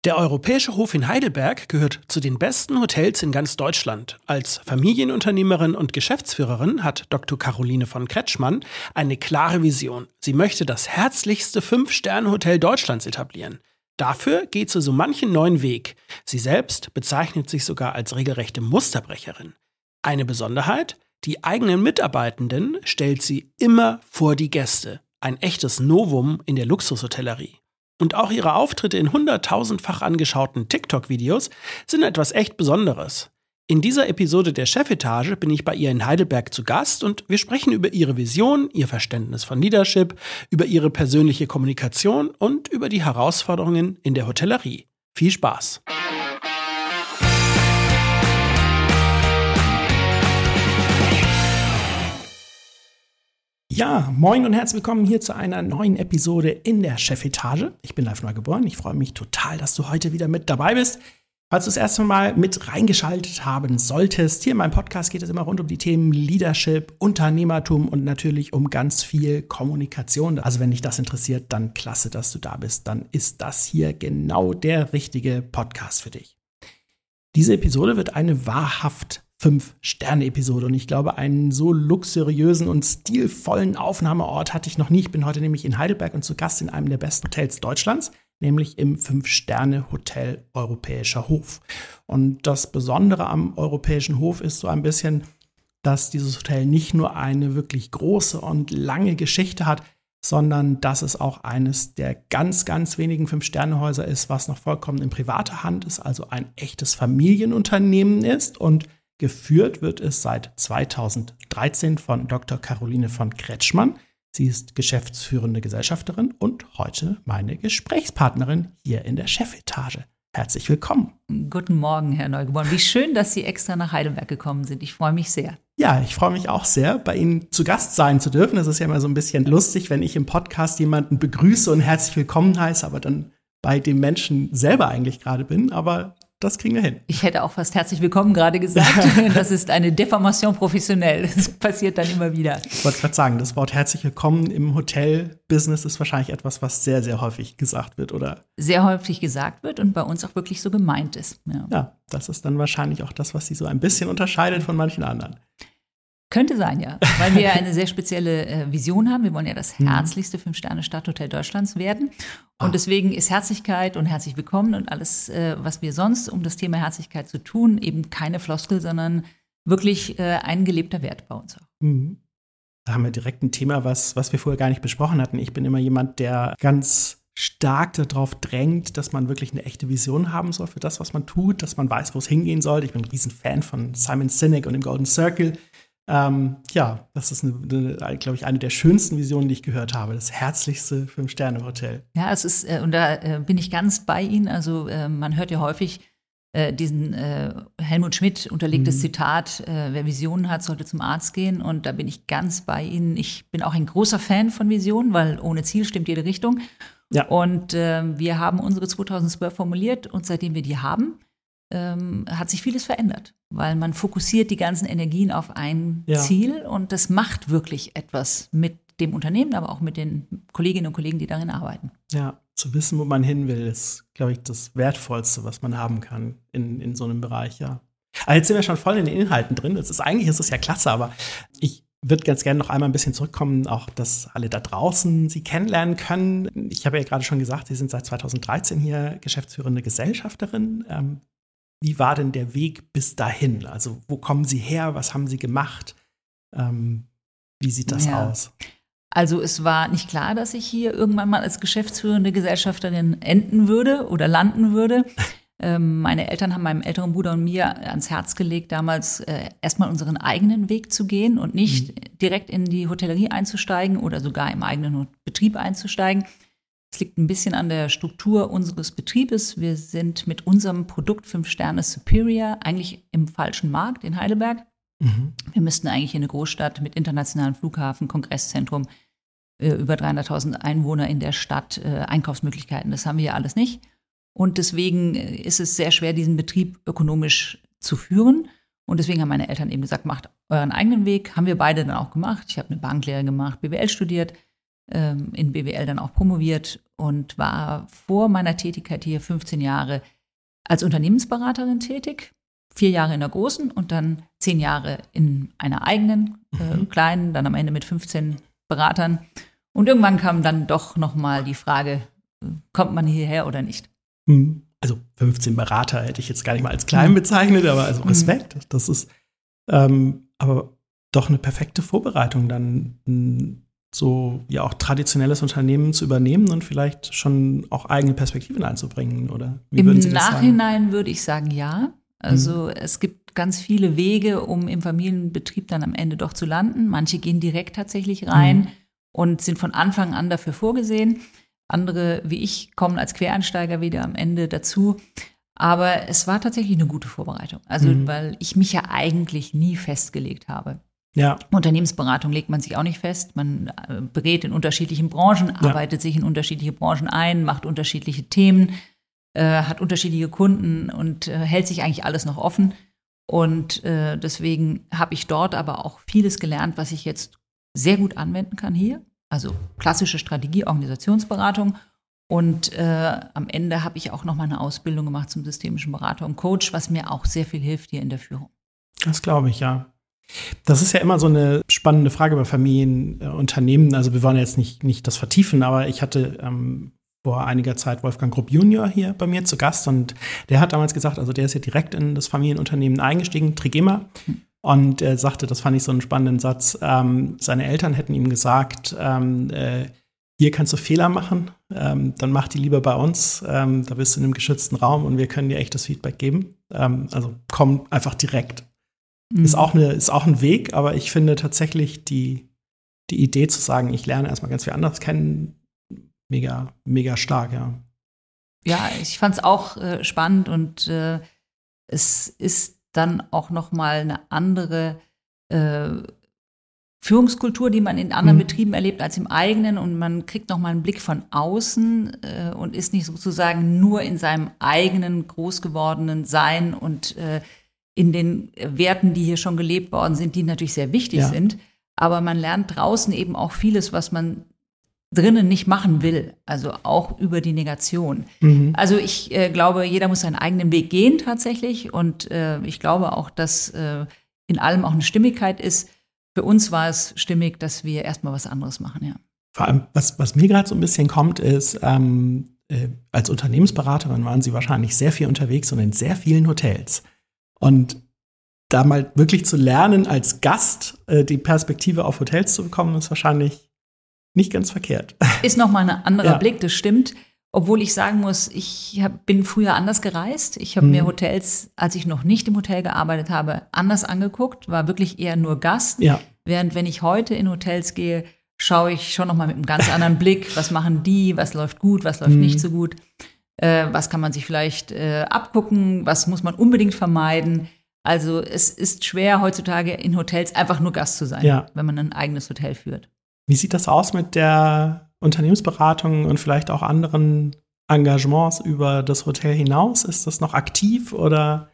Der Europäische Hof in Heidelberg gehört zu den besten Hotels in ganz Deutschland. Als Familienunternehmerin und Geschäftsführerin hat Dr. Caroline von Kretschmann eine klare Vision. Sie möchte das herzlichste 5-Sterne-Hotel Deutschlands etablieren. Dafür geht sie so manchen neuen Weg. Sie selbst bezeichnet sich sogar als regelrechte Musterbrecherin. Eine Besonderheit: die eigenen Mitarbeitenden stellt sie immer vor die Gäste. Ein echtes Novum in der Luxushotellerie. Und auch ihre Auftritte in 100.000-fach angeschauten TikTok-Videos sind etwas echt Besonderes. In dieser Episode der Chefetage bin ich bei ihr in Heidelberg zu Gast und wir sprechen über ihre Vision, ihr Verständnis von Leadership, über ihre persönliche Kommunikation und über die Herausforderungen in der Hotellerie. Viel Spaß! Ja, moin und herzlich willkommen hier zu einer neuen Episode in der Chefetage. Ich bin live neu geboren. Ich freue mich total, dass du heute wieder mit dabei bist. Falls du das erste Mal mit reingeschaltet haben solltest, hier in meinem Podcast geht es immer rund um die Themen Leadership, Unternehmertum und natürlich um ganz viel Kommunikation. Also wenn dich das interessiert, dann klasse, dass du da bist. Dann ist das hier genau der richtige Podcast für dich. Diese Episode wird eine wahrhaft 5-Sterne-Episode und ich glaube, einen so luxuriösen und stilvollen Aufnahmeort hatte ich noch nie. Ich bin heute nämlich in Heidelberg und zu Gast in einem der besten Hotels Deutschlands, nämlich im 5-Sterne-Hotel Europäischer Hof. Und das Besondere am Europäischen Hof ist so ein bisschen, dass dieses Hotel nicht nur eine wirklich große und lange Geschichte hat, sondern dass es auch eines der ganz, ganz wenigen 5-Sterne-Häuser ist, was noch vollkommen in privater Hand ist, also ein echtes Familienunternehmen ist. Und geführt wird es seit 2013 von Dr. Caroline von Kretschmann. Sie ist geschäftsführende Gesellschafterin und heute meine Gesprächspartnerin hier in der Chefetage. Herzlich willkommen. Guten Morgen, Herr Neugeboren. Wie schön, dass Sie extra nach Heidelberg gekommen sind. Ich freue mich sehr. Ja, ich freue mich auch sehr, bei Ihnen zu Gast sein zu dürfen. Es ist ja immer so ein bisschen lustig, wenn ich im Podcast jemanden begrüße und herzlich willkommen heiße, aber dann bei dem Menschen selber eigentlich gerade bin. Aber das kriegen wir hin. Ich hätte auch fast herzlich willkommen gerade gesagt. Das ist eine Deformation professionell. Das passiert dann immer wieder. Ich wollte gerade sagen, das Wort herzlich willkommen im Hotel-Business ist wahrscheinlich etwas, was sehr, sehr häufig gesagt wird, oder? Sehr häufig gesagt wird und bei uns auch wirklich so gemeint ist. Ja, das ist dann wahrscheinlich auch das, was Sie so ein bisschen unterscheidet von manchen anderen. Könnte sein, ja. Weil wir eine sehr spezielle Vision haben. Wir wollen ja das herzlichste 5-Sterne-Stadthotel Deutschlands werden. Und deswegen ist Herzlichkeit und herzlich willkommen und alles, was wir sonst um das Thema Herzlichkeit zu tun, eben keine Floskel, sondern wirklich ein gelebter Wert bei uns auch. Mhm. Da haben wir direkt ein Thema, was wir vorher gar nicht besprochen hatten. Ich bin immer jemand, der ganz stark darauf drängt, dass man wirklich eine echte Vision haben soll für das, was man tut, dass man weiß, wo es hingehen soll. Ich bin ein Riesen-Fan von Simon Sinek und dem Golden Circle. Ja, das ist, glaube ich, eine der schönsten Visionen, die ich gehört habe. Das herzlichste 5-Sterne-Hotel. Ja, es ist, und da bin ich ganz bei Ihnen. Also man hört ja häufig diesen Helmut Schmidt unterlegtes Zitat, wer Visionen hat, sollte zum Arzt gehen. Und da bin ich ganz bei Ihnen. Ich bin auch ein großer Fan von Visionen, weil ohne Ziel stimmt jede Richtung. Ja. Und wir haben unsere 2012 formuliert und seitdem wir die haben, hat sich vieles verändert, weil man fokussiert die ganzen Energien auf ein Ziel und das macht wirklich etwas mit dem Unternehmen, aber auch mit den Kolleginnen und Kollegen, die darin arbeiten. Ja, zu wissen, wo man hin will, ist, glaube ich, das Wertvollste, was man haben kann in so einem Bereich, ja. Aber jetzt sind wir schon voll in den Inhalten drin. Eigentlich ist es ja klasse, aber ich würde ganz gerne noch einmal ein bisschen zurückkommen, auch, dass alle da draußen Sie kennenlernen können. Ich habe ja gerade schon gesagt, Sie sind seit 2013 hier geschäftsführende Gesellschafterin. Wie war denn der Weg bis dahin? Also wo kommen Sie her? Was haben Sie gemacht? Wie sieht das aus? Also es war nicht klar, dass ich hier irgendwann mal als geschäftsführende Gesellschafterin enden würde oder landen würde. Meine Eltern haben meinem älteren Bruder und mir ans Herz gelegt, damals erstmal unseren eigenen Weg zu gehen und nicht direkt in die Hotellerie einzusteigen oder sogar im eigenen Betrieb einzusteigen. Es liegt ein bisschen an der Struktur unseres Betriebes. Wir sind mit unserem Produkt 5-Sterne Superior eigentlich im falschen Markt in Heidelberg. Wir müssten eigentlich in eine Großstadt mit internationalem Flughafen, Kongresszentrum, über 300.000 Einwohner in der Stadt, Einkaufsmöglichkeiten. Das haben wir ja alles nicht. Und deswegen ist es sehr schwer, diesen Betrieb ökonomisch zu führen. Und deswegen haben meine Eltern eben gesagt, macht euren eigenen Weg. Haben wir beide dann auch gemacht. Ich habe eine Banklehre gemacht, BWL studiert. in BWL dann auch promoviert und war vor meiner Tätigkeit hier 15 Jahre als Unternehmensberaterin tätig. 4 Jahre in der großen und dann 10 Jahre in einer eigenen, kleinen, dann am Ende mit 15 Beratern. Und irgendwann kam dann doch nochmal die Frage, kommt man hierher oder nicht? Also 15 Berater hätte ich jetzt gar nicht mal als klein bezeichnet, aber also Respekt. Das ist aber doch eine perfekte Vorbereitung, dann so ja auch traditionelles Unternehmen zu übernehmen und vielleicht schon auch eigene Perspektiven einzubringen, oder wie würden Sie das sagen? Im Nachhinein würde ich sagen, ja. Also es gibt ganz viele Wege, um im Familienbetrieb dann am Ende doch zu landen. Manche gehen direkt tatsächlich rein und sind von Anfang an dafür vorgesehen. Andere, wie ich, kommen als Quereinsteiger wieder am Ende dazu. Aber es war tatsächlich eine gute Vorbereitung. Also weil ich mich ja eigentlich nie festgelegt habe. Ja. Unternehmensberatung legt man sich auch nicht fest. Man berät in unterschiedlichen Branchen, arbeitet sich in unterschiedliche Branchen ein, macht unterschiedliche Themen, hat unterschiedliche Kunden und hält sich eigentlich alles noch offen. Und deswegen habe ich dort aber auch vieles gelernt, was ich jetzt sehr gut anwenden kann hier. Also klassische Strategie, Organisationsberatung. Und am Ende habe ich auch noch mal eine Ausbildung gemacht zum systemischen Berater und Coach, was mir auch sehr viel hilft hier in der Führung. Das glaube ich, ja. Das ist ja immer so eine spannende Frage bei Familienunternehmen. Also wir wollen jetzt nicht das vertiefen, aber ich hatte vor einiger Zeit Wolfgang Grupp Junior hier bei mir zu Gast und der hat damals gesagt, also der ist ja direkt in das Familienunternehmen eingestiegen, Trigema. Und er sagte, das fand ich so einen spannenden Satz, seine Eltern hätten ihm gesagt, hier kannst du Fehler machen, dann mach die lieber bei uns, da bist du in einem geschützten Raum und wir können dir echt das Feedback geben. Also komm einfach direkt. Ist auch ein Weg, aber ich finde tatsächlich die Idee zu sagen, ich lerne erstmal ganz viel anderes kennen, mega, mega stark, ja. Ja, ich fand es auch spannend und es ist dann auch noch mal eine andere Führungskultur, die man in anderen Betrieben erlebt als im eigenen und man kriegt noch mal einen Blick von außen und ist nicht sozusagen nur in seinem eigenen groß gewordenen Sein und in den Werten, die hier schon gelebt worden sind, die natürlich sehr wichtig sind. Aber man lernt draußen eben auch vieles, was man drinnen nicht machen will. Also auch über die Negation. Also ich glaube, jeder muss seinen eigenen Weg gehen tatsächlich. Und ich glaube auch, dass in allem auch eine Stimmigkeit ist. Für uns war es stimmig, dass wir erstmal was anderes machen, ja. Vor allem, was mir gerade so ein bisschen kommt, ist, als Unternehmensberaterin waren Sie wahrscheinlich sehr viel unterwegs und in sehr vielen Hotels. Und da mal wirklich zu lernen, als Gast die Perspektive auf Hotels zu bekommen, ist wahrscheinlich nicht ganz verkehrt. Ist nochmal ein anderer Blick, das stimmt. Obwohl ich sagen muss, bin früher anders gereist. Ich habe mir Hotels, als ich noch nicht im Hotel gearbeitet habe, anders angeguckt, war wirklich eher nur Gast. Ja. Während wenn ich heute in Hotels gehe, schaue ich schon nochmal mit einem ganz anderen Blick, was machen die, was läuft gut, was läuft nicht so gut. Was kann man sich vielleicht abgucken, was muss man unbedingt vermeiden. Also es ist schwer heutzutage in Hotels einfach nur Gast zu sein, wenn man ein eigenes Hotel führt. Wie sieht das aus mit der Unternehmensberatung und vielleicht auch anderen Engagements über das Hotel hinaus? Ist das noch aktiv oder?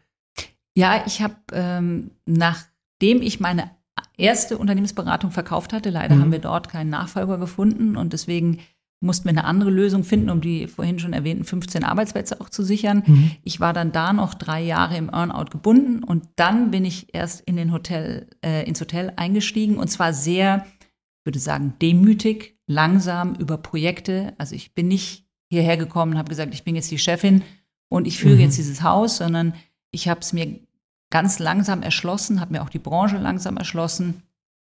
Ja, ich habe, nachdem ich meine erste Unternehmensberatung verkauft hatte, leider haben wir dort keinen Nachfolger gefunden und deswegen mussten wir eine andere Lösung finden, um die vorhin schon erwähnten 15 Arbeitsplätze auch zu sichern. Ich war dann da noch 3 Jahre im Earnout gebunden und dann bin ich erst ins Hotel eingestiegen und zwar sehr, ich würde sagen, demütig, langsam über Projekte. Also ich bin nicht hierher gekommen und habe gesagt, ich bin jetzt die Chefin und ich führe jetzt dieses Haus, sondern ich habe es mir ganz langsam erschlossen, habe mir auch die Branche langsam erschlossen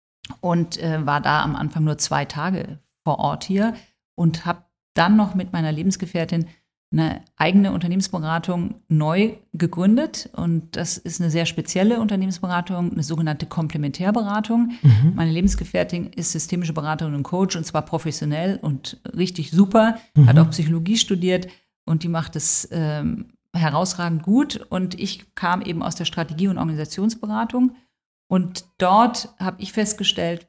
und war da am Anfang nur 2 Tage vor Ort hier. Und habe dann noch mit meiner Lebensgefährtin eine eigene Unternehmensberatung neu gegründet. Und das ist eine sehr spezielle Unternehmensberatung, eine sogenannte Komplementärberatung. Meine Lebensgefährtin ist systemische Beraterin und Coach und zwar professionell und richtig super, hat auch Psychologie studiert und die macht es herausragend gut. Und ich kam eben aus der Strategie- und Organisationsberatung. Und dort habe ich festgestellt,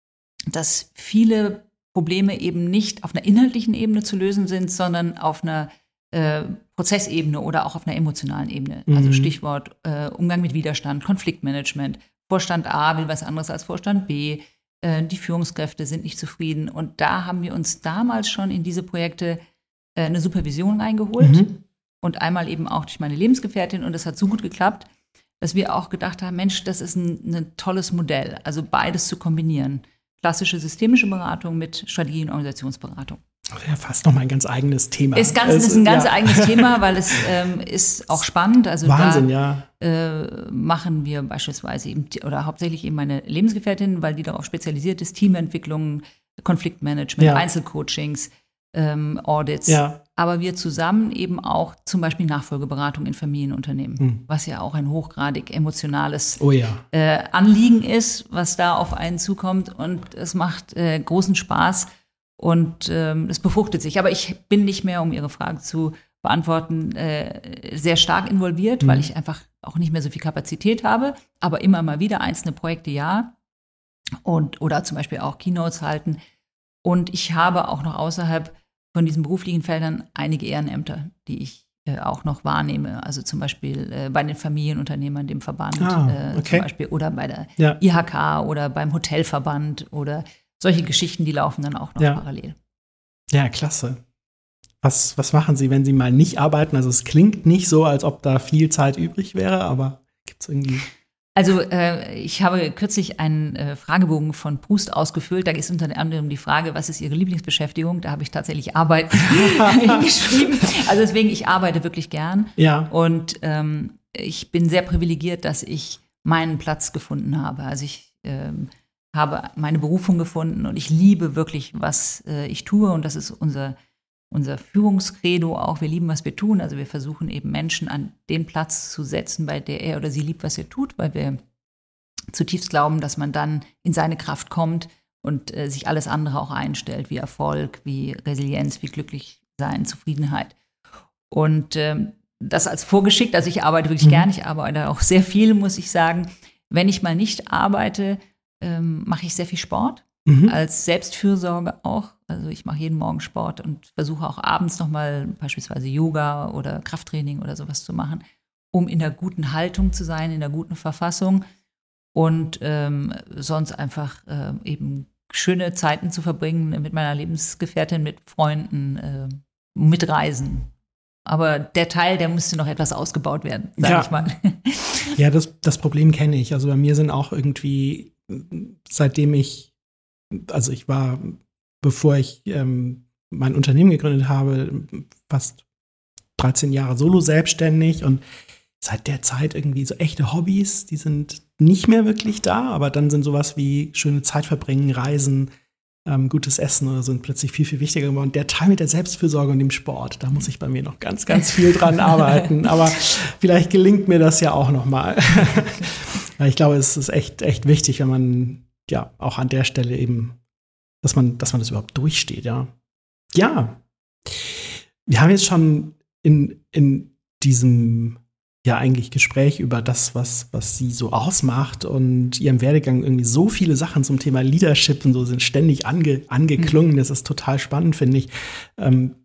dass viele Probleme eben nicht auf einer inhaltlichen Ebene zu lösen sind, sondern auf einer Prozessebene oder auch auf einer emotionalen Ebene. Also Stichwort Umgang mit Widerstand, Konfliktmanagement. Vorstand A will was anderes als Vorstand B. die Führungskräfte sind nicht zufrieden. Und da haben wir uns damals schon in diese Projekte eine Supervision reingeholt und einmal eben auch durch meine Lebensgefährtin. Und das hat so gut geklappt, dass wir auch gedacht haben, Mensch, das ist ein tolles Modell, also beides zu kombinieren. Klassische systemische Beratung mit Strategie- und Organisationsberatung. Ja, fast noch mal ein ganz eigenes Thema. Ist ein ganz eigenes Thema, weil es ist auch spannend. Also Wahnsinn, machen wir beispielsweise eben, oder hauptsächlich eben meine Lebensgefährtin, weil die darauf spezialisiert ist, Teamentwicklung, Konfliktmanagement, Einzelcoachings, Audits. Ja. Aber wir zusammen eben auch zum Beispiel Nachfolgeberatung in Familienunternehmen, was ja auch ein hochgradig emotionales Anliegen ist, was da auf einen zukommt. Und es macht großen Spaß und es befruchtet sich. Aber ich bin nicht mehr, um Ihre Frage zu beantworten, sehr stark involviert, weil ich einfach auch nicht mehr so viel Kapazität habe. Aber immer mal wieder einzelne Projekte oder zum Beispiel auch Keynotes halten. Und ich habe auch noch außerhalb von diesen beruflichen Feldern einige Ehrenämter, die ich auch noch wahrnehme. Also zum Beispiel bei den Familienunternehmern, dem Verband zum Beispiel, oder bei der IHK oder beim Hotelverband oder solche Geschichten, die laufen dann auch noch parallel. Ja, klasse. Was machen Sie, wenn Sie mal nicht arbeiten? Also es klingt nicht so, als ob da viel Zeit übrig wäre, aber gibt es irgendwie... Also ich habe kürzlich einen Fragebogen von Proust ausgefüllt. Da ist unter anderem die Frage, was ist Ihre Lieblingsbeschäftigung? Da habe ich tatsächlich Arbeiten hingeschrieben. Also deswegen, ich arbeite wirklich gern. Ja. Und ich bin sehr privilegiert, dass ich meinen Platz gefunden habe. Also ich habe meine Berufung gefunden und ich liebe wirklich, was ich tue. Und das ist unser Führungskredo auch, wir lieben, was wir tun. Also wir versuchen eben Menschen an den Platz zu setzen, bei der er oder sie liebt, was er tut, weil wir zutiefst glauben, dass man dann in seine Kraft kommt und sich alles andere auch einstellt, wie Erfolg, wie Resilienz, wie Glücklichsein, Zufriedenheit. Und das als vorgeschickt, also ich arbeite wirklich gern, ich arbeite auch sehr viel, muss ich sagen. Wenn ich mal nicht arbeite, mache ich sehr viel Sport. Als Selbstfürsorge auch. Also ich mache jeden Morgen Sport und versuche auch abends nochmal beispielsweise Yoga oder Krafttraining oder sowas zu machen, um in der guten Haltung zu sein, in der guten Verfassung und sonst einfach eben schöne Zeiten zu verbringen mit meiner Lebensgefährtin, mit Freunden, mit Reisen. Aber der Teil, der müsste noch etwas ausgebaut werden, sage ich mal. Ja, das Problem kenne ich. Also bei mir sind auch irgendwie, seitdem ich war, bevor ich mein Unternehmen gegründet habe, fast 13 Jahre solo selbstständig und seit der Zeit irgendwie so echte Hobbys, die sind nicht mehr wirklich da, aber dann sind sowas wie schöne Zeit verbringen, Reisen, gutes Essen oder so sind plötzlich viel, viel wichtiger geworden. Der Teil mit der Selbstfürsorge und dem Sport, da muss ich bei mir noch ganz, ganz viel dran arbeiten, aber vielleicht gelingt mir das ja auch noch mal. Ich glaube, es ist echt wichtig, wenn man auch an der Stelle eben, dass man das überhaupt durchsteht, ja. Ja, wir haben jetzt schon in diesem eigentlich Gespräch über das, was sie so ausmacht und ihrem Werdegang irgendwie so viele Sachen zum Thema Leadership und so sind ständig angeklungen. Das ist total spannend, finde ich. Dann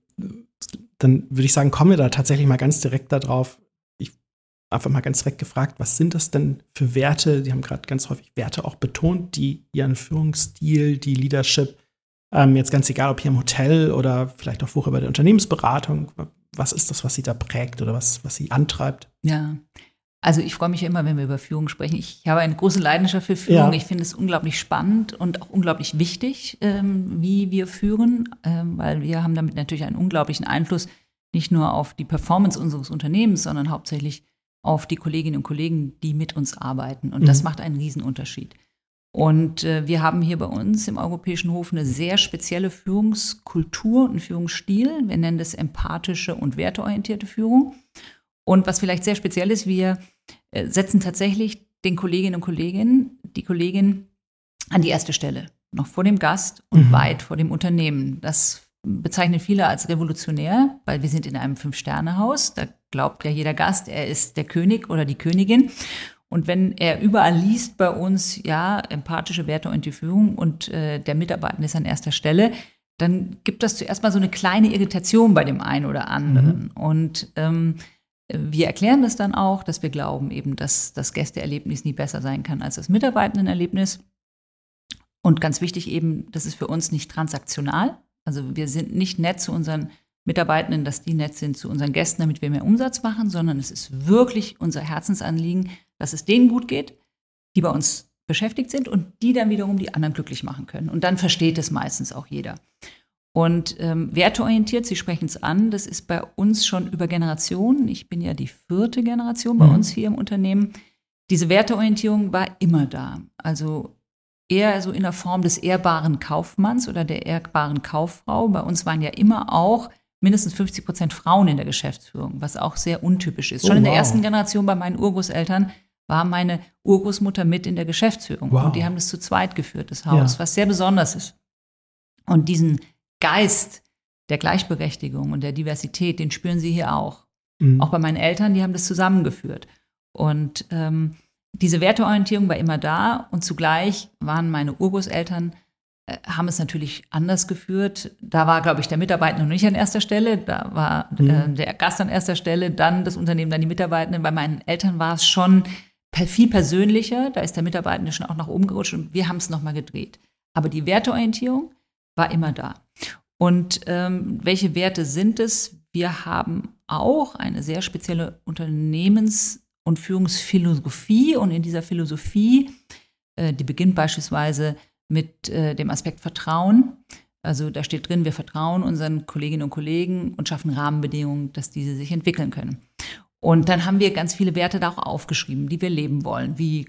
würde ich sagen, kommen wir da tatsächlich mal ganz direkt darauf. Einfach mal ganz direkt gefragt, was sind das denn für Werte? Sie haben gerade ganz häufig Werte auch betont, die ihren Führungsstil, die Leadership, jetzt ganz egal, ob hier im Hotel oder vielleicht auch vorher bei der Unternehmensberatung, was ist das, was sie da prägt oder was sie antreibt? Ja, also ich freue mich ja immer, wenn wir über Führung sprechen. Ich habe eine große Leidenschaft für Führung. Ja. Ich finde es unglaublich spannend und auch unglaublich wichtig, wie wir führen, weil wir haben damit natürlich einen unglaublichen Einfluss, nicht nur auf die Performance unseres Unternehmens, sondern hauptsächlich auf die Kolleginnen und Kollegen, die mit uns arbeiten. Und das macht einen Riesenunterschied. Und wir haben hier bei uns im Europäischen Hof eine sehr spezielle Führungskultur und Führungsstil. Wir nennen das empathische und werteorientierte Führung. Und was vielleicht sehr speziell ist, wir setzen tatsächlich den Kolleginnen und Kollegen, die Kollegin an die erste Stelle, noch vor dem Gast und weit vor dem Unternehmen. Das bezeichnen viele als revolutionär, weil wir sind in einem 5-Sterne-Haus. Da glaubt ja jeder Gast, er ist der König oder die Königin. Und wenn er überall liest bei uns, empathische Werte und die Führung und der Mitarbeiter ist an erster Stelle, dann gibt das zuerst mal so eine kleine Irritation bei dem einen oder anderen. Und wir erklären das dann auch, dass wir glauben eben, dass das Gästeerlebnis nie besser sein kann als das Mitarbeitendenerlebnis. Und ganz wichtig eben, das ist für uns nicht transaktional. Also wir sind nicht nett zu unseren Mitarbeitenden, dass die nett sind zu unseren Gästen, damit wir mehr Umsatz machen, sondern es ist wirklich unser Herzensanliegen, dass es denen gut geht, die bei uns beschäftigt sind und die dann wiederum die anderen glücklich machen können. Und dann versteht es meistens auch jeder. Und werteorientiert, Sie sprechen es an, das ist bei uns schon über Generationen. Ich bin ja die 4. Generation bei uns hier im Unternehmen. Diese Werteorientierung war immer da. Also eher so in der Form des ehrbaren Kaufmanns oder der ehrbaren Kauffrau. Bei uns waren ja immer auch mindestens 50% Frauen in der Geschäftsführung, was auch sehr untypisch ist. Schon in der ersten Generation bei meinen Urgroßeltern war meine Urgroßmutter mit in der Geschäftsführung. Wow. Und die haben das zu zweit geführt, das Haus, was sehr besonders ist. Und diesen Geist der Gleichberechtigung und der Diversität, den spüren Sie hier auch. Auch bei meinen Eltern, die haben das zusammengeführt. Und diese Werteorientierung war immer da und zugleich waren meine Urgroßeltern, haben es natürlich anders geführt. Da war, glaube ich, der Mitarbeiter noch nicht an erster Stelle, da war der Gast an erster Stelle, dann das Unternehmen, dann die Mitarbeitenden. Bei meinen Eltern war es schon viel persönlicher, da ist der Mitarbeitende schon auch nach oben gerutscht und wir haben es nochmal gedreht. Aber die Werteorientierung war immer da. Und welche Werte sind es? Wir haben auch eine sehr spezielle Unternehmens- und Führungsphilosophie und in dieser Philosophie, die beginnt beispielsweise mit dem Aspekt Vertrauen. Also da steht drin, wir vertrauen unseren Kolleginnen und Kollegen und schaffen Rahmenbedingungen, dass diese sich entwickeln können. Und dann haben wir ganz viele Werte da auch aufgeschrieben, die wir leben wollen, wie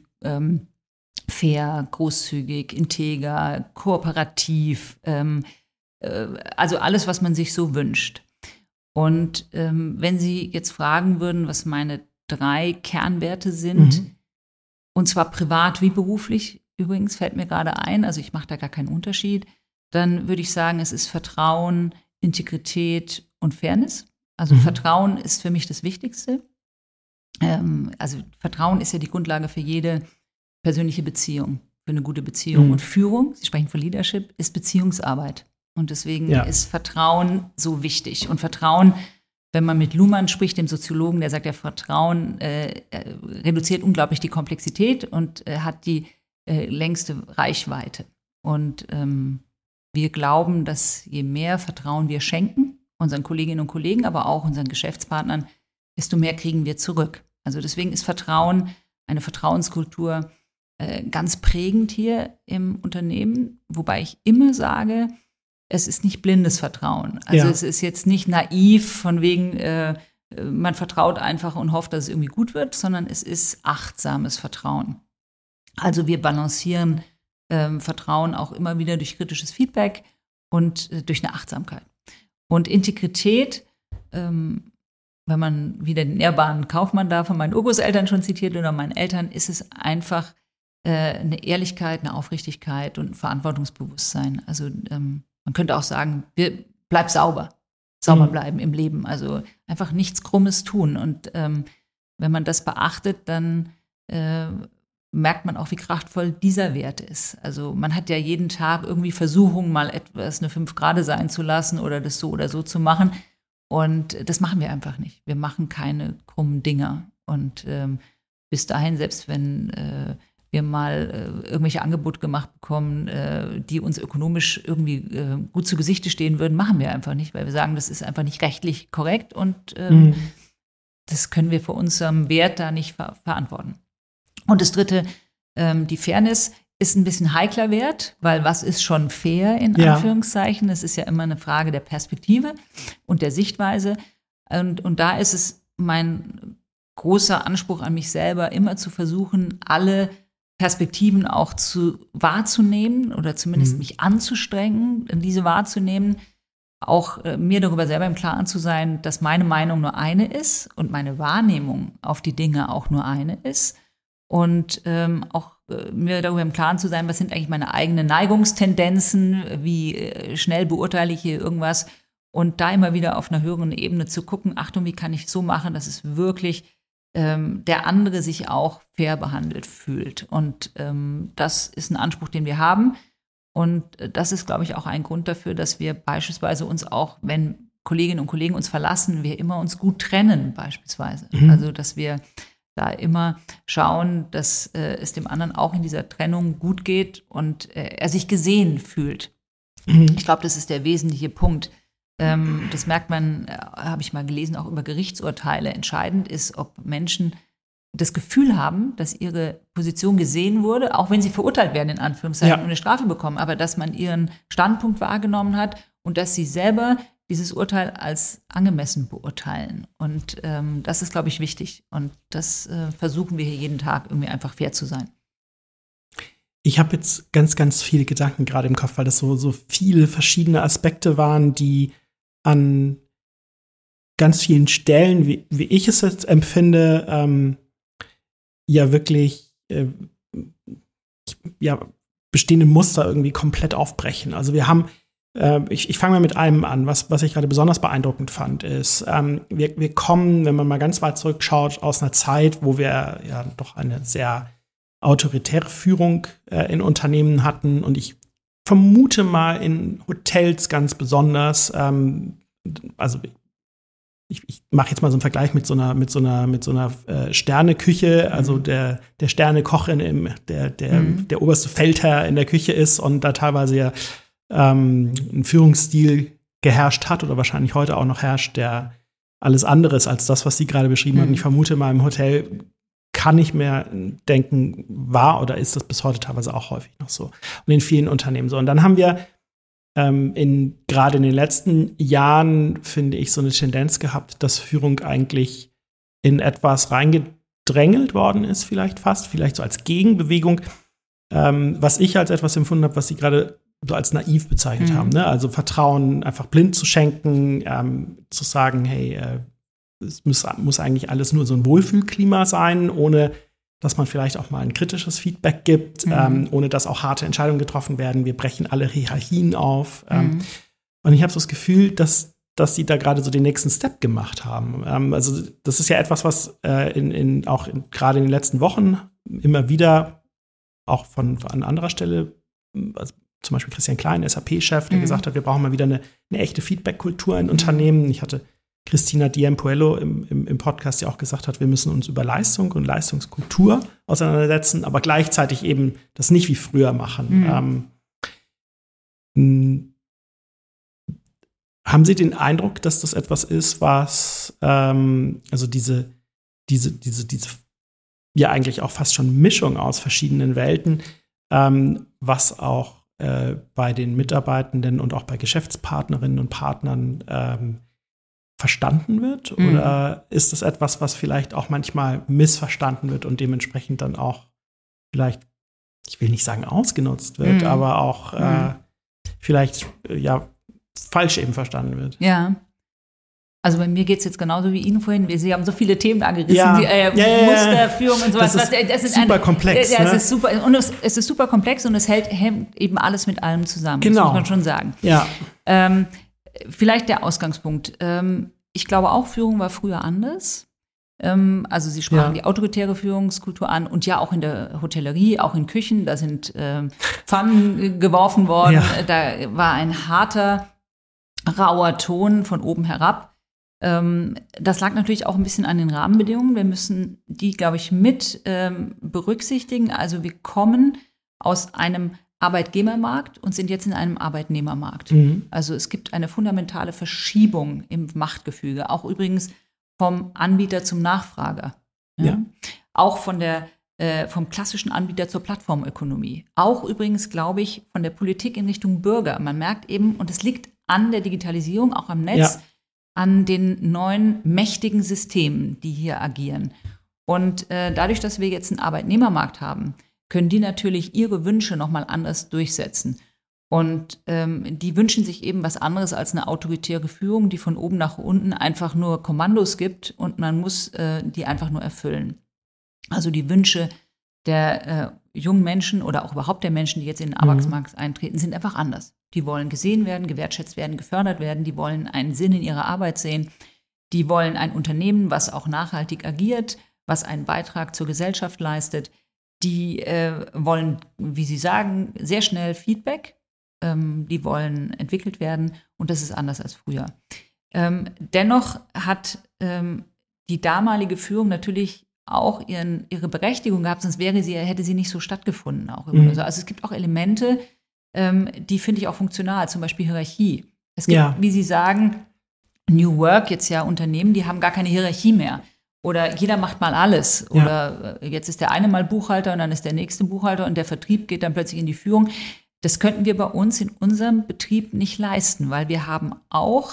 fair, großzügig, integer, kooperativ, also alles, was man sich so wünscht. Und wenn Sie jetzt fragen würden, was meine 3 Kernwerte sind, und zwar privat wie beruflich, übrigens fällt mir gerade ein, also ich mache da gar keinen Unterschied, dann würde ich sagen, es ist Vertrauen, Integrität und Fairness. Also Vertrauen ist für mich das Wichtigste. Also Vertrauen ist ja die Grundlage für jede persönliche Beziehung, für eine gute Beziehung. Und Führung, Sie sprechen von Leadership, ist Beziehungsarbeit. Und deswegen ist Vertrauen so wichtig. Und Vertrauen, wenn man mit Luhmann spricht, dem Soziologen, der sagt, ja, Vertrauen reduziert unglaublich die Komplexität und hat die längste Reichweite. Und wir glauben, dass je mehr Vertrauen wir schenken, unseren Kolleginnen und Kollegen, aber auch unseren Geschäftspartnern, desto mehr kriegen wir zurück. Also deswegen ist Vertrauen, eine Vertrauenskultur ganz prägend hier im Unternehmen, wobei ich immer sage, es ist nicht blindes Vertrauen. Also es ist jetzt nicht naiv von wegen, man vertraut einfach und hofft, dass es irgendwie gut wird, sondern es ist achtsames Vertrauen. Also wir balancieren Vertrauen auch immer wieder durch kritisches Feedback und durch eine Achtsamkeit. Und Integrität, wenn man wieder den ehrbaren Kaufmann da von meinen Urgroßeltern schon zitiert oder meinen Eltern, ist es einfach eine Ehrlichkeit, eine Aufrichtigkeit und ein Verantwortungsbewusstsein. Also man könnte auch sagen, bleib sauber bleiben im Leben. Also einfach nichts Krummes tun. Und wenn man das beachtet, dann merkt man auch, wie kraftvoll dieser Wert ist. Also man hat ja jeden Tag irgendwie Versuchung, mal etwas eine 5 Grad sein zu lassen oder das so oder so zu machen. Und das machen wir einfach nicht. Wir machen keine krummen Dinger. Und bis dahin, selbst wenn wir mal irgendwelche Angebote gemacht bekommen, die uns ökonomisch irgendwie gut zu Gesichte stehen würden, machen wir einfach nicht, weil wir sagen, das ist einfach nicht rechtlich korrekt und das können wir für unserem Wert da nicht verantworten. Und das Dritte, die Fairness, ist ein bisschen heikler Wert, weil was ist schon fair in Anführungszeichen? Es ist ja immer eine Frage der Perspektive und der Sichtweise. Und da ist es mein großer Anspruch an mich selber, immer zu versuchen, alle Perspektiven auch wahrzunehmen oder zumindest mich anzustrengen, diese wahrzunehmen. Auch mir darüber selber im Klaren zu sein, dass meine Meinung nur eine ist und meine Wahrnehmung auf die Dinge auch nur eine ist. Und auch mir darüber im Klaren zu sein, was sind eigentlich meine eigenen Neigungstendenzen, wie schnell beurteile ich hier irgendwas und da immer wieder auf einer höheren Ebene zu gucken, Achtung, wie kann ich es so machen, dass es wirklich der andere sich auch fair behandelt fühlt. Und das ist ein Anspruch, den wir haben. Und das ist, glaube ich, auch ein Grund dafür, dass wir beispielsweise uns auch, wenn Kolleginnen und Kollegen uns verlassen, wir immer uns gut trennen beispielsweise. Also, dass wir da immer schauen, dass es dem anderen auch in dieser Trennung gut geht und er sich gesehen fühlt. Ich glaube, das ist der wesentliche Punkt. Das merkt man, habe ich mal gelesen, auch über Gerichtsurteile. Entscheidend ist, ob Menschen das Gefühl haben, dass ihre Position gesehen wurde, auch wenn sie verurteilt werden, in Anführungszeichen, und eine Strafe bekommen, aber dass man ihren Standpunkt wahrgenommen hat und dass sie selber dieses Urteil als angemessen beurteilen. Und das ist, glaube ich, wichtig. Und das versuchen wir hier jeden Tag, irgendwie einfach fair zu sein. Ich habe jetzt ganz, ganz viele Gedanken gerade im Kopf, weil das so viele verschiedene Aspekte waren, die an ganz vielen Stellen, wie ich es jetzt empfinde, ja wirklich bestehende Muster irgendwie komplett aufbrechen. Also wir haben ich fange mal mit einem an, was ich gerade besonders beeindruckend fand, ist, wir kommen, wenn man mal ganz weit zurückschaut, aus einer Zeit, wo wir ja doch eine sehr autoritäre Führung in Unternehmen hatten, und ich vermute mal in Hotels ganz besonders, also ich mache jetzt mal so einen Vergleich mit so einer Sterneküche, also der Sternekoch der oberste Feldherr in der Küche ist und da teilweise ja ein Führungsstil geherrscht hat oder wahrscheinlich heute auch noch herrscht, der alles andere ist als das, was Sie gerade beschrieben haben. Ich vermute mal, im Hotel kann ich mehr denken, war oder ist das bis heute teilweise auch häufig noch so. Und in vielen Unternehmen so. Und dann haben wir gerade in den letzten Jahren, finde ich, so eine Tendenz gehabt, dass Führung eigentlich in etwas reingedrängelt worden ist, vielleicht so als Gegenbewegung, was ich als etwas empfunden habe, was Sie gerade so als naiv bezeichnet haben, ne? Also Vertrauen einfach blind zu schenken, zu sagen, hey, es muss eigentlich alles nur so ein Wohlfühlklima sein, ohne dass man vielleicht auch mal ein kritisches Feedback gibt, ohne dass auch harte Entscheidungen getroffen werden. Wir brechen alle Hierarchien auf. Und ich habe so das Gefühl, dass sie da gerade so den nächsten Step gemacht haben. Also das ist ja etwas, was gerade in den letzten Wochen immer wieder auch an anderer Stelle, also zum Beispiel Christian Klein, SAP-Chef, der gesagt hat, wir brauchen mal wieder eine echte Feedback-Kultur in Unternehmen. Ich hatte Christina Diempuello im Podcast ja auch gesagt hat, wir müssen uns über Leistung und Leistungskultur auseinandersetzen, aber gleichzeitig eben das nicht wie früher machen. Haben Sie den Eindruck, dass das etwas ist, was also diese ja eigentlich auch fast schon Mischung aus verschiedenen Welten, was auch bei den Mitarbeitenden und auch bei Geschäftspartnerinnen und Partnern verstanden wird? Oder ist das etwas, was vielleicht auch manchmal missverstanden wird und dementsprechend dann auch vielleicht, ich will nicht sagen ausgenutzt wird, aber auch vielleicht falsch eben verstanden wird? Ja. Also bei mir geht es jetzt genauso wie Ihnen vorhin. Sie haben so viele Themen angerissen, Musterführung und sowas. Das ist super komplex. Es ist super, und es ist super komplex und es hängt eben alles mit allem zusammen. Genau. Das muss man schon sagen. Ja. Vielleicht der Ausgangspunkt. Ich glaube auch, Führung war früher anders. Also Sie sprachen die autoritäre Führungskultur an und ja auch in der Hotellerie, auch in Küchen, da sind Pfannen geworfen worden. Ja. Da war ein harter, rauer Ton von oben herab. Das lag natürlich auch ein bisschen an den Rahmenbedingungen. Wir müssen die, glaube ich, mit berücksichtigen. Also wir kommen aus einem Arbeitgebermarkt und sind jetzt in einem Arbeitnehmermarkt. Also es gibt eine fundamentale Verschiebung im Machtgefüge, auch übrigens vom Anbieter zum Nachfrager. Ja. Auch vom klassischen Anbieter zur Plattformökonomie. Auch übrigens, glaube ich, von der Politik in Richtung Bürger. Man merkt eben, und es liegt an der Digitalisierung, auch am Netz, an den neuen mächtigen Systemen, die hier agieren. Und dadurch, dass wir jetzt einen Arbeitnehmermarkt haben, können die natürlich ihre Wünsche nochmal anders durchsetzen. Und die wünschen sich eben was anderes als eine autoritäre Führung, die von oben nach unten einfach nur Kommandos gibt und man muss die einfach nur erfüllen. Also die Wünsche der jungen Menschen oder auch überhaupt der Menschen, die jetzt in den Arbeitsmarkt eintreten, sind einfach anders. Die wollen gesehen werden, gewertschätzt werden, gefördert werden. Die wollen einen Sinn in ihrer Arbeit sehen. Die wollen ein Unternehmen, was auch nachhaltig agiert, was einen Beitrag zur Gesellschaft leistet. Die wollen, wie Sie sagen, sehr schnell Feedback. Die wollen entwickelt werden und das ist anders als früher. Dennoch hat die damalige Führung natürlich auch ihre Berechtigung gehabt, sonst hätte sie nicht so stattgefunden. Auch also es gibt auch Elemente, die finde ich auch funktional, zum Beispiel Hierarchie. Es gibt, wie Sie sagen, New Work, jetzt ja Unternehmen, die haben gar keine Hierarchie mehr. Oder jeder macht mal alles. Ja. Oder jetzt ist der eine mal Buchhalter und dann ist der nächste Buchhalter und der Vertrieb geht dann plötzlich in die Führung. Das könnten wir bei uns in unserem Betrieb nicht leisten, weil wir haben auch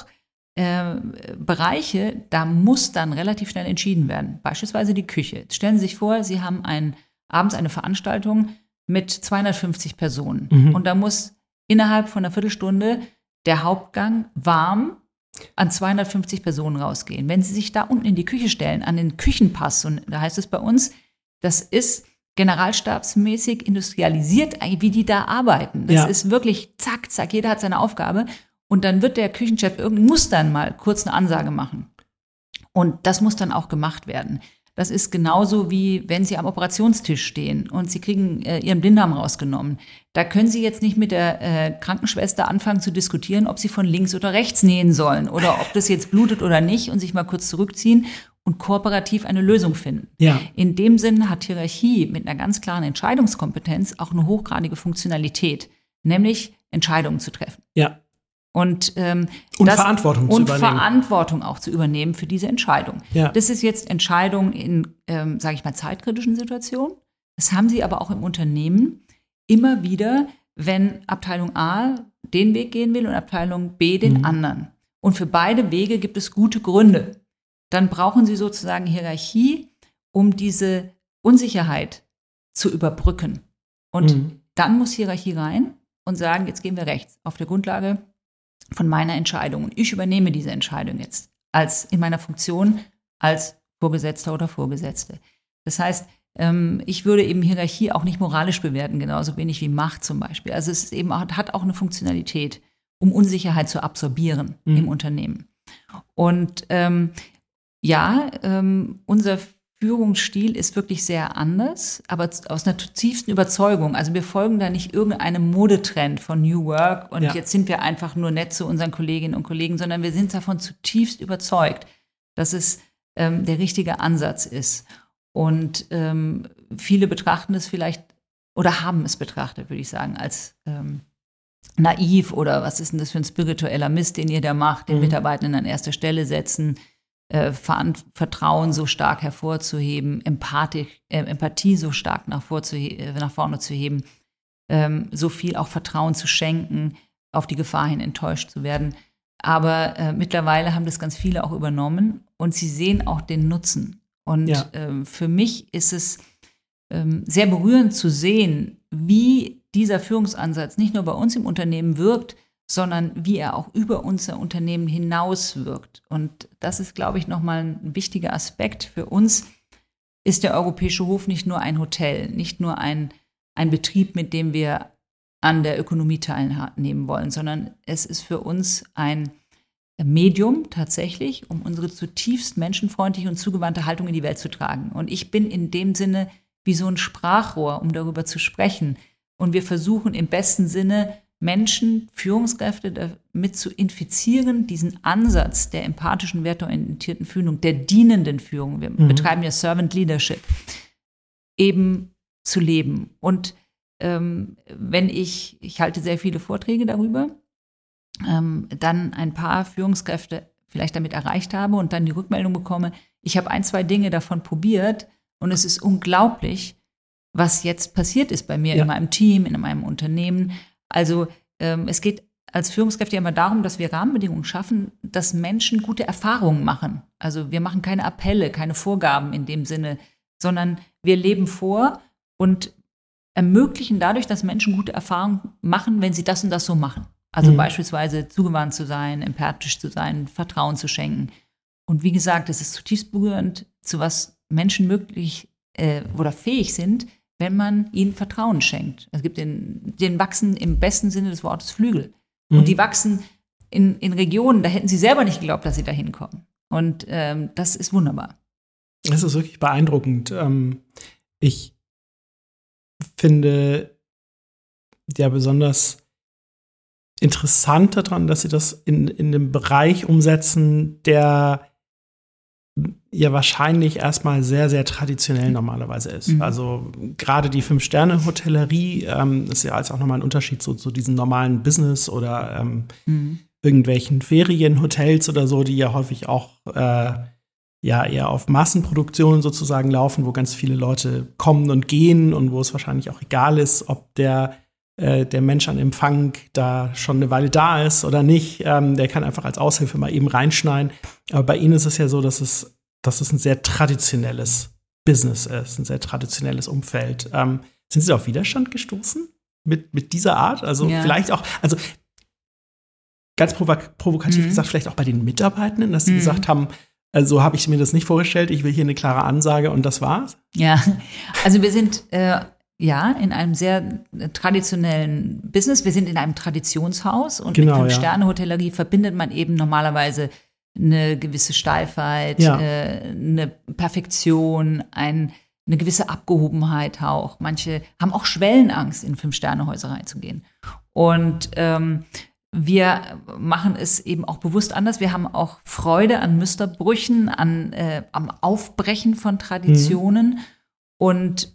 Bereiche, da muss dann relativ schnell entschieden werden. Beispielsweise die Küche. Stellen Sie sich vor, Sie haben abends eine Veranstaltung mit 250 Personen. Und da muss innerhalb von einer Viertelstunde der Hauptgang warm an 250 Personen rausgehen. Wenn Sie sich da unten in die Küche stellen, an den Küchenpass, und da heißt es bei uns, das ist generalstabsmäßig industrialisiert, wie die da arbeiten. Das ist wirklich zack, zack, jeder hat seine Aufgabe. Und dann wird der Küchenchef muss dann mal kurz eine Ansage machen. Und das muss dann auch gemacht werden. Das ist genauso wie, wenn Sie am Operationstisch stehen und Sie kriegen Ihren Blinddarm rausgenommen. Da können Sie jetzt nicht mit der Krankenschwester anfangen zu diskutieren, ob Sie von links oder rechts nähen sollen oder ob das jetzt blutet oder nicht und sich mal kurz zurückziehen und kooperativ eine Lösung finden. Ja. In dem Sinn hat Hierarchie mit einer ganz klaren Entscheidungskompetenz auch eine hochgradige Funktionalität, nämlich Entscheidungen zu treffen. Ja. Und Verantwortung zu übernehmen. Und Verantwortung auch zu übernehmen für diese Entscheidung. Ja. Das ist jetzt Entscheidung in, sage ich mal, zeitkritischen Situationen. Das haben Sie aber auch im Unternehmen immer wieder, wenn Abteilung A den Weg gehen will und Abteilung B den anderen. Und für beide Wege gibt es gute Gründe. Dann brauchen Sie sozusagen Hierarchie, um diese Unsicherheit zu überbrücken. Und dann muss Hierarchie rein und sagen, jetzt gehen wir rechts auf der Grundlage von meiner Entscheidung. Und ich übernehme diese Entscheidung jetzt in meiner Funktion als Vorgesetzter oder Vorgesetzte. Das heißt, ich würde eben Hierarchie auch nicht moralisch bewerten, genauso wenig wie Macht zum Beispiel. Also es ist eben hat auch eine Funktionalität, um Unsicherheit zu absorbieren im Unternehmen. Und unser Führungsstil ist wirklich sehr anders, aber aus einer tiefsten Überzeugung. Also wir folgen da nicht irgendeinem Modetrend von New Work und jetzt sind wir einfach nur nett zu unseren Kolleginnen und Kollegen, sondern wir sind davon zutiefst überzeugt, dass es der richtige Ansatz ist. Und viele betrachten es vielleicht oder haben es betrachtet, würde ich sagen, als naiv oder was ist denn das für ein spiritueller Mist, den ihr da macht, den Mitarbeitenden an erster Stelle setzen, Vertrauen so stark hervorzuheben, Empathie so stark nach vorne zu heben, so viel auch Vertrauen zu schenken, auf die Gefahr hin enttäuscht zu werden. Aber mittlerweile haben das ganz viele auch übernommen und sie sehen auch den Nutzen. Und für mich ist es sehr berührend zu sehen, wie dieser Führungsansatz nicht nur bei uns im Unternehmen wirkt, sondern wie er auch über unser Unternehmen hinaus wirkt. Und das ist, glaube ich, nochmal ein wichtiger Aspekt. Für uns ist der Europäische Hof nicht nur ein Hotel, nicht nur ein Betrieb, mit dem wir an der Ökonomie teilnehmen wollen, sondern es ist für uns ein Medium tatsächlich, um unsere zutiefst menschenfreundliche und zugewandte Haltung in die Welt zu tragen. Und ich bin in dem Sinne wie so ein Sprachrohr, um darüber zu sprechen. Und wir versuchen im besten Sinne, Menschen, Führungskräfte damit zu infizieren, diesen Ansatz der empathischen, wertorientierten Führung, der dienenden Führung, wir betreiben ja Servant Leadership, eben zu leben. Und wenn ich halte sehr viele Vorträge darüber, dann ein paar Führungskräfte vielleicht damit erreicht habe und dann die Rückmeldung bekomme, ich habe 1, 2 Dinge davon probiert und es ist unglaublich, was jetzt passiert ist bei mir in meinem Team, in meinem Unternehmen. Also es geht als Führungskräfte ja immer darum, dass wir Rahmenbedingungen schaffen, dass Menschen gute Erfahrungen machen. Also wir machen keine Appelle, keine Vorgaben in dem Sinne, sondern wir leben vor und ermöglichen dadurch, dass Menschen gute Erfahrungen machen, wenn sie das und das so machen. Also beispielsweise zugewandt zu sein, empathisch zu sein, Vertrauen zu schenken. Und wie gesagt, es ist zutiefst berührend, zu was Menschen möglich oder fähig sind, wenn man ihnen Vertrauen schenkt. Es gibt den wachsen im besten Sinne des Wortes Flügel. Und die wachsen in Regionen, da hätten sie selber nicht geglaubt, dass sie da hinkommen. Und das ist wunderbar. Das ist wirklich beeindruckend. Ich finde ja besonders interessant daran, dass sie das in dem Bereich umsetzen, der ja wahrscheinlich erstmal sehr, sehr traditionell normalerweise ist. Also gerade die 5-Sterne-Hotellerie ist ja als auch nochmal ein Unterschied zu diesen normalen Business- oder irgendwelchen Ferienhotels oder so, die ja häufig auch eher auf Massenproduktionen sozusagen laufen, wo ganz viele Leute kommen und gehen und wo es wahrscheinlich auch egal ist, ob der Mensch an Empfang da schon eine Weile da ist oder nicht. Der kann einfach als Aushilfe mal eben reinschneiden. Aber bei Ihnen ist es ja so, dass es ein sehr traditionelles Business ist, ein sehr traditionelles Umfeld. Sind Sie auf Widerstand gestoßen mit dieser Art? Also vielleicht auch, also ganz provokativ gesagt, vielleicht auch bei den Mitarbeitenden, dass sie gesagt haben, also habe ich mir das nicht vorgestellt, ich will hier eine klare Ansage und das war's? Ja, also wir sind in einem sehr traditionellen Business. Wir sind in einem Traditionshaus und mit 5-Sterne-Hotellerie verbindet man eben normalerweise eine gewisse Steifheit, eine Perfektion, eine gewisse Abgehobenheit auch. Manche haben auch Schwellenangst, in 5-Sterne-Häuser reinzugehen. Und wir machen es eben auch bewusst anders. Wir haben auch Freude an Musterbrüchen, am Aufbrechen von Traditionen. Und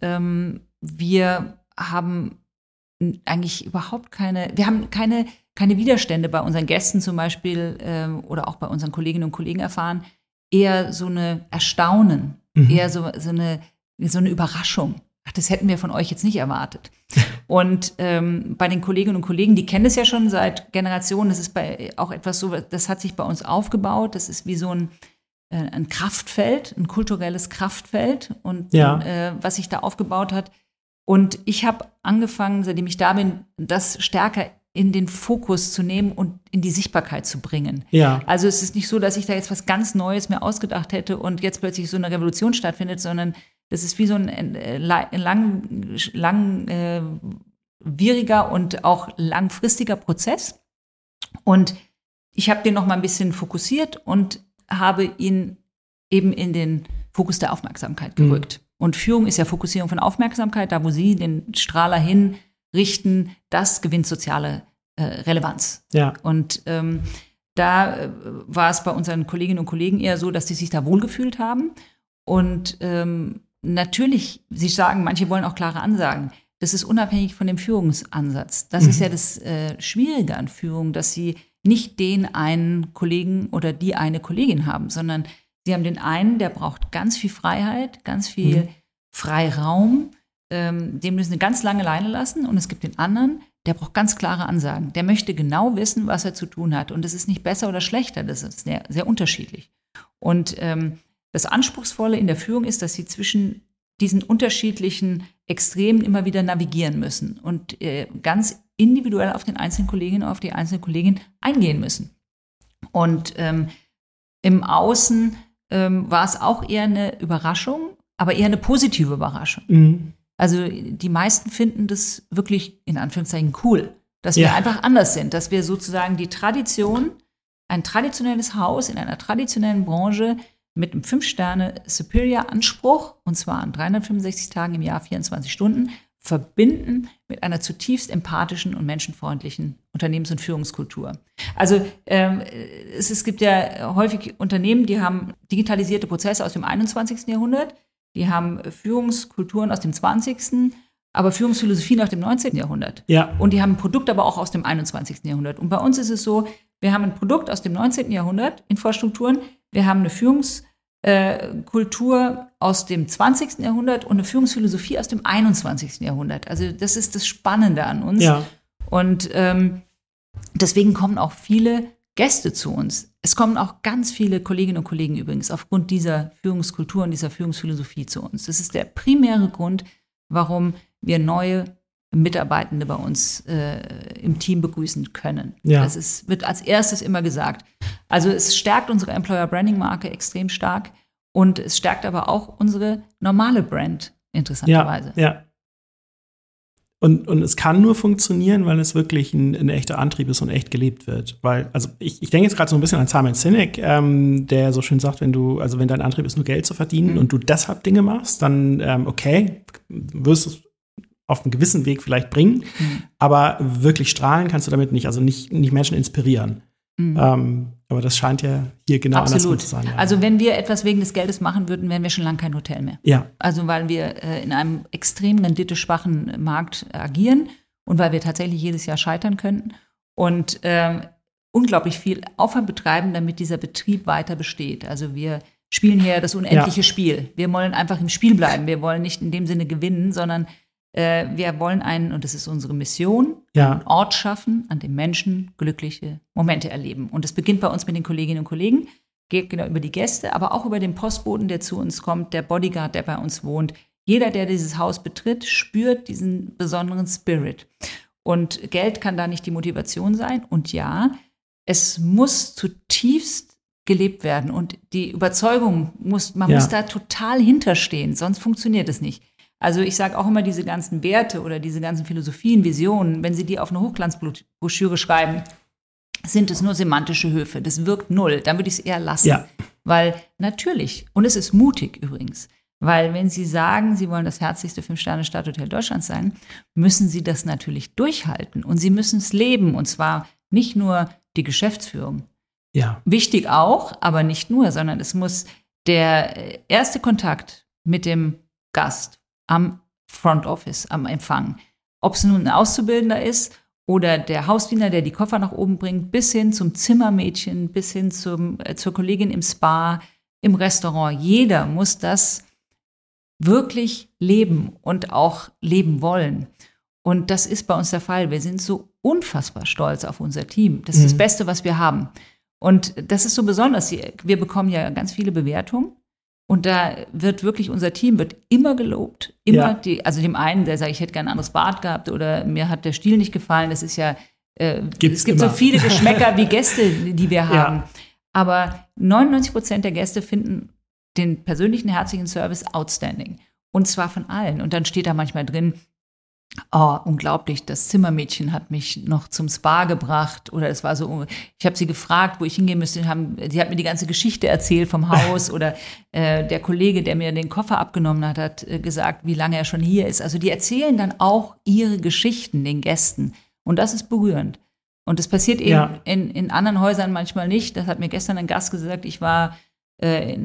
wir haben eigentlich überhaupt keine Widerstände bei unseren Gästen zum Beispiel oder auch bei unseren Kolleginnen und Kollegen erfahren. Eher so eine Erstaunen, eher so eine Überraschung. Ach, das hätten wir von euch jetzt nicht erwartet. Und bei den Kolleginnen und Kollegen, die kennen es ja schon seit Generationen, das ist auch etwas so, das hat sich bei uns aufgebaut, das ist wie so ein Kraftfeld, ein kulturelles Kraftfeld, und was sich da aufgebaut hat. Und ich habe angefangen, seitdem ich da bin, das stärker in den Fokus zu nehmen und in die Sichtbarkeit zu bringen. Ja. Also es ist nicht so, dass ich da jetzt was ganz Neues mir ausgedacht hätte und jetzt plötzlich so eine Revolution stattfindet, sondern das ist wie so ein langwieriger und auch langfristiger Prozess. Und ich habe den noch mal ein bisschen fokussiert und habe ihn eben in den Fokus der Aufmerksamkeit gerückt. Und Führung ist ja Fokussierung von Aufmerksamkeit. Da, wo Sie den Strahler hinrichten, das gewinnt soziale Relevanz. Ja. Und da war es bei unseren Kolleginnen und Kollegen eher so, dass die sich da wohlgefühlt haben. Und natürlich, Sie sagen, manche wollen auch klare Ansagen. Das ist unabhängig von dem Führungsansatz. Das ist ja das Schwierige an Führung, dass Sie nicht den einen Kollegen oder die eine Kollegin haben, sondern Sie haben den einen, der braucht ganz viel Freiheit, ganz viel Freiraum, dem müssen Sie eine ganz lange Leine lassen. Und es gibt den anderen, der braucht ganz klare Ansagen. Der möchte genau wissen, was er zu tun hat. Und das ist nicht besser oder schlechter, das ist sehr, sehr unterschiedlich. Und das Anspruchsvolle in der Führung ist, dass Sie zwischen diesen unterschiedlichen Extremen immer wieder navigieren müssen und ganz individuell auf den einzelnen Kolleginnen und auf die einzelne Kollegin eingehen müssen. Und im Außen war es auch eher eine Überraschung, aber eher eine positive Überraschung. Also die meisten finden das wirklich in Anführungszeichen cool, dass wir einfach anders sind, dass wir sozusagen die Tradition, ein traditionelles Haus in einer traditionellen Branche mit einem 5-Sterne-Superior-Anspruch, und zwar an 365 Tagen im Jahr, 24 Stunden, verbinden mit einer zutiefst empathischen und menschenfreundlichen Unternehmens- und Führungskultur. Also es gibt ja häufig Unternehmen, die haben digitalisierte Prozesse aus dem 21. Jahrhundert, die haben Führungskulturen aus dem 20., aber Führungsphilosophien aus dem 19. Jahrhundert. Ja. Und die haben ein Produkt aber auch aus dem 21. Jahrhundert. Und bei uns ist es so, wir haben ein Produkt aus dem 19. Jahrhundert, Infrastrukturen, wir haben eine Führungskultur aus dem 20. Jahrhundert und eine Führungsphilosophie aus dem 21. Jahrhundert. Also das ist das Spannende an uns. Ja. Und deswegen kommen auch viele Gäste zu uns. Es kommen auch ganz viele Kolleginnen und Kollegen übrigens aufgrund dieser Führungskultur und dieser Führungsphilosophie zu uns. Das ist der primäre Grund, warum wir neue Mitarbeitende bei uns im Team begrüßen können. Ja. Das wird als erstes immer gesagt. Also es stärkt unsere Employer-Branding-Marke extrem stark und es stärkt aber auch unsere normale Brand, interessanterweise. Ja. Und es kann nur funktionieren, weil es wirklich ein echter Antrieb ist und echt gelebt wird. Weil, also ich denke jetzt gerade so ein bisschen an Simon Sinek, der so schön sagt, wenn dein Antrieb ist, nur Geld zu verdienen und du deshalb Dinge machst, dann wirst du es auf einem gewissen Weg vielleicht bringen, aber wirklich strahlen kannst du damit nicht, also nicht Menschen inspirieren. Und Aber das scheint ja hier genau andersrum zu sein. Ja. Also wenn wir etwas wegen des Geldes machen würden, wären wir schon lange kein Hotel mehr. Ja. Also weil wir in einem extrem renditeschwachen Markt agieren und weil wir tatsächlich jedes Jahr scheitern könnten und unglaublich viel Aufwand betreiben, damit dieser Betrieb weiter besteht. Also wir spielen hier das unendliche Spiel. Wir wollen einfach im Spiel bleiben. Wir wollen nicht in dem Sinne gewinnen, sondern wir wollen und das ist unsere Mission, einen Ort schaffen, an dem Menschen glückliche Momente erleben. Und es beginnt bei uns mit den Kolleginnen und Kollegen, geht genau über die Gäste, aber auch über den Postboten, der zu uns kommt, der Bodyguard, der bei uns wohnt. Jeder, der dieses Haus betritt, spürt diesen besonderen Spirit. Und Geld kann da nicht die Motivation sein. Und ja, es muss zutiefst gelebt werden. Und die Überzeugung muss da total hinterstehen, sonst funktioniert es nicht. Also ich sage auch immer, diese ganzen Werte oder diese ganzen Philosophien, Visionen, wenn Sie die auf eine Hochglanzbroschüre schreiben, sind es nur semantische Höfe. Das wirkt null. Dann würde ich es eher lassen. Ja. Weil natürlich, und es ist mutig übrigens, weil wenn Sie sagen, Sie wollen das herzlichste 5-Sterne-Stadthotel Deutschlands sein, müssen Sie das natürlich durchhalten. Und Sie müssen es leben. Und zwar nicht nur die Geschäftsführung. Ja. Wichtig auch, aber nicht nur, sondern es muss der erste Kontakt mit dem Gast am Front Office, am Empfang. Ob es nun ein Auszubildender ist oder der Hausdiener, der die Koffer nach oben bringt, bis hin zum Zimmermädchen, bis hin zur Kollegin im Spa, im Restaurant. Jeder muss das wirklich leben und auch leben wollen. Und das ist bei uns der Fall. Wir sind so unfassbar stolz auf unser Team. Das ist das Beste, was wir haben. Und das ist so besonders. Wir bekommen ja ganz viele Bewertungen. Und da wird wirklich, unser Team wird immer gelobt. Immer, also dem einen, der sagt, ich hätte gerne ein anderes Bad gehabt oder mir hat der Stil nicht gefallen. Das ist ja, es gibt immer so viele Geschmäcker wie Gäste, die wir haben. Ja. Aber 99% der Gäste finden den persönlichen, herzlichen Service outstanding. Und zwar von allen. Und dann steht da manchmal drin, oh, unglaublich, das Zimmermädchen hat mich noch zum Spa gebracht oder es war so, ich habe sie gefragt, wo ich hingehen müsste, sie hat mir die ganze Geschichte erzählt vom Haus oder der Kollege, der mir den Koffer abgenommen hat, hat gesagt, wie lange er schon hier ist. Also die erzählen dann auch ihre Geschichten den Gästen und das ist berührend. Und das passiert eben in anderen Häusern manchmal nicht. Das hat mir gestern ein Gast gesagt, ich war in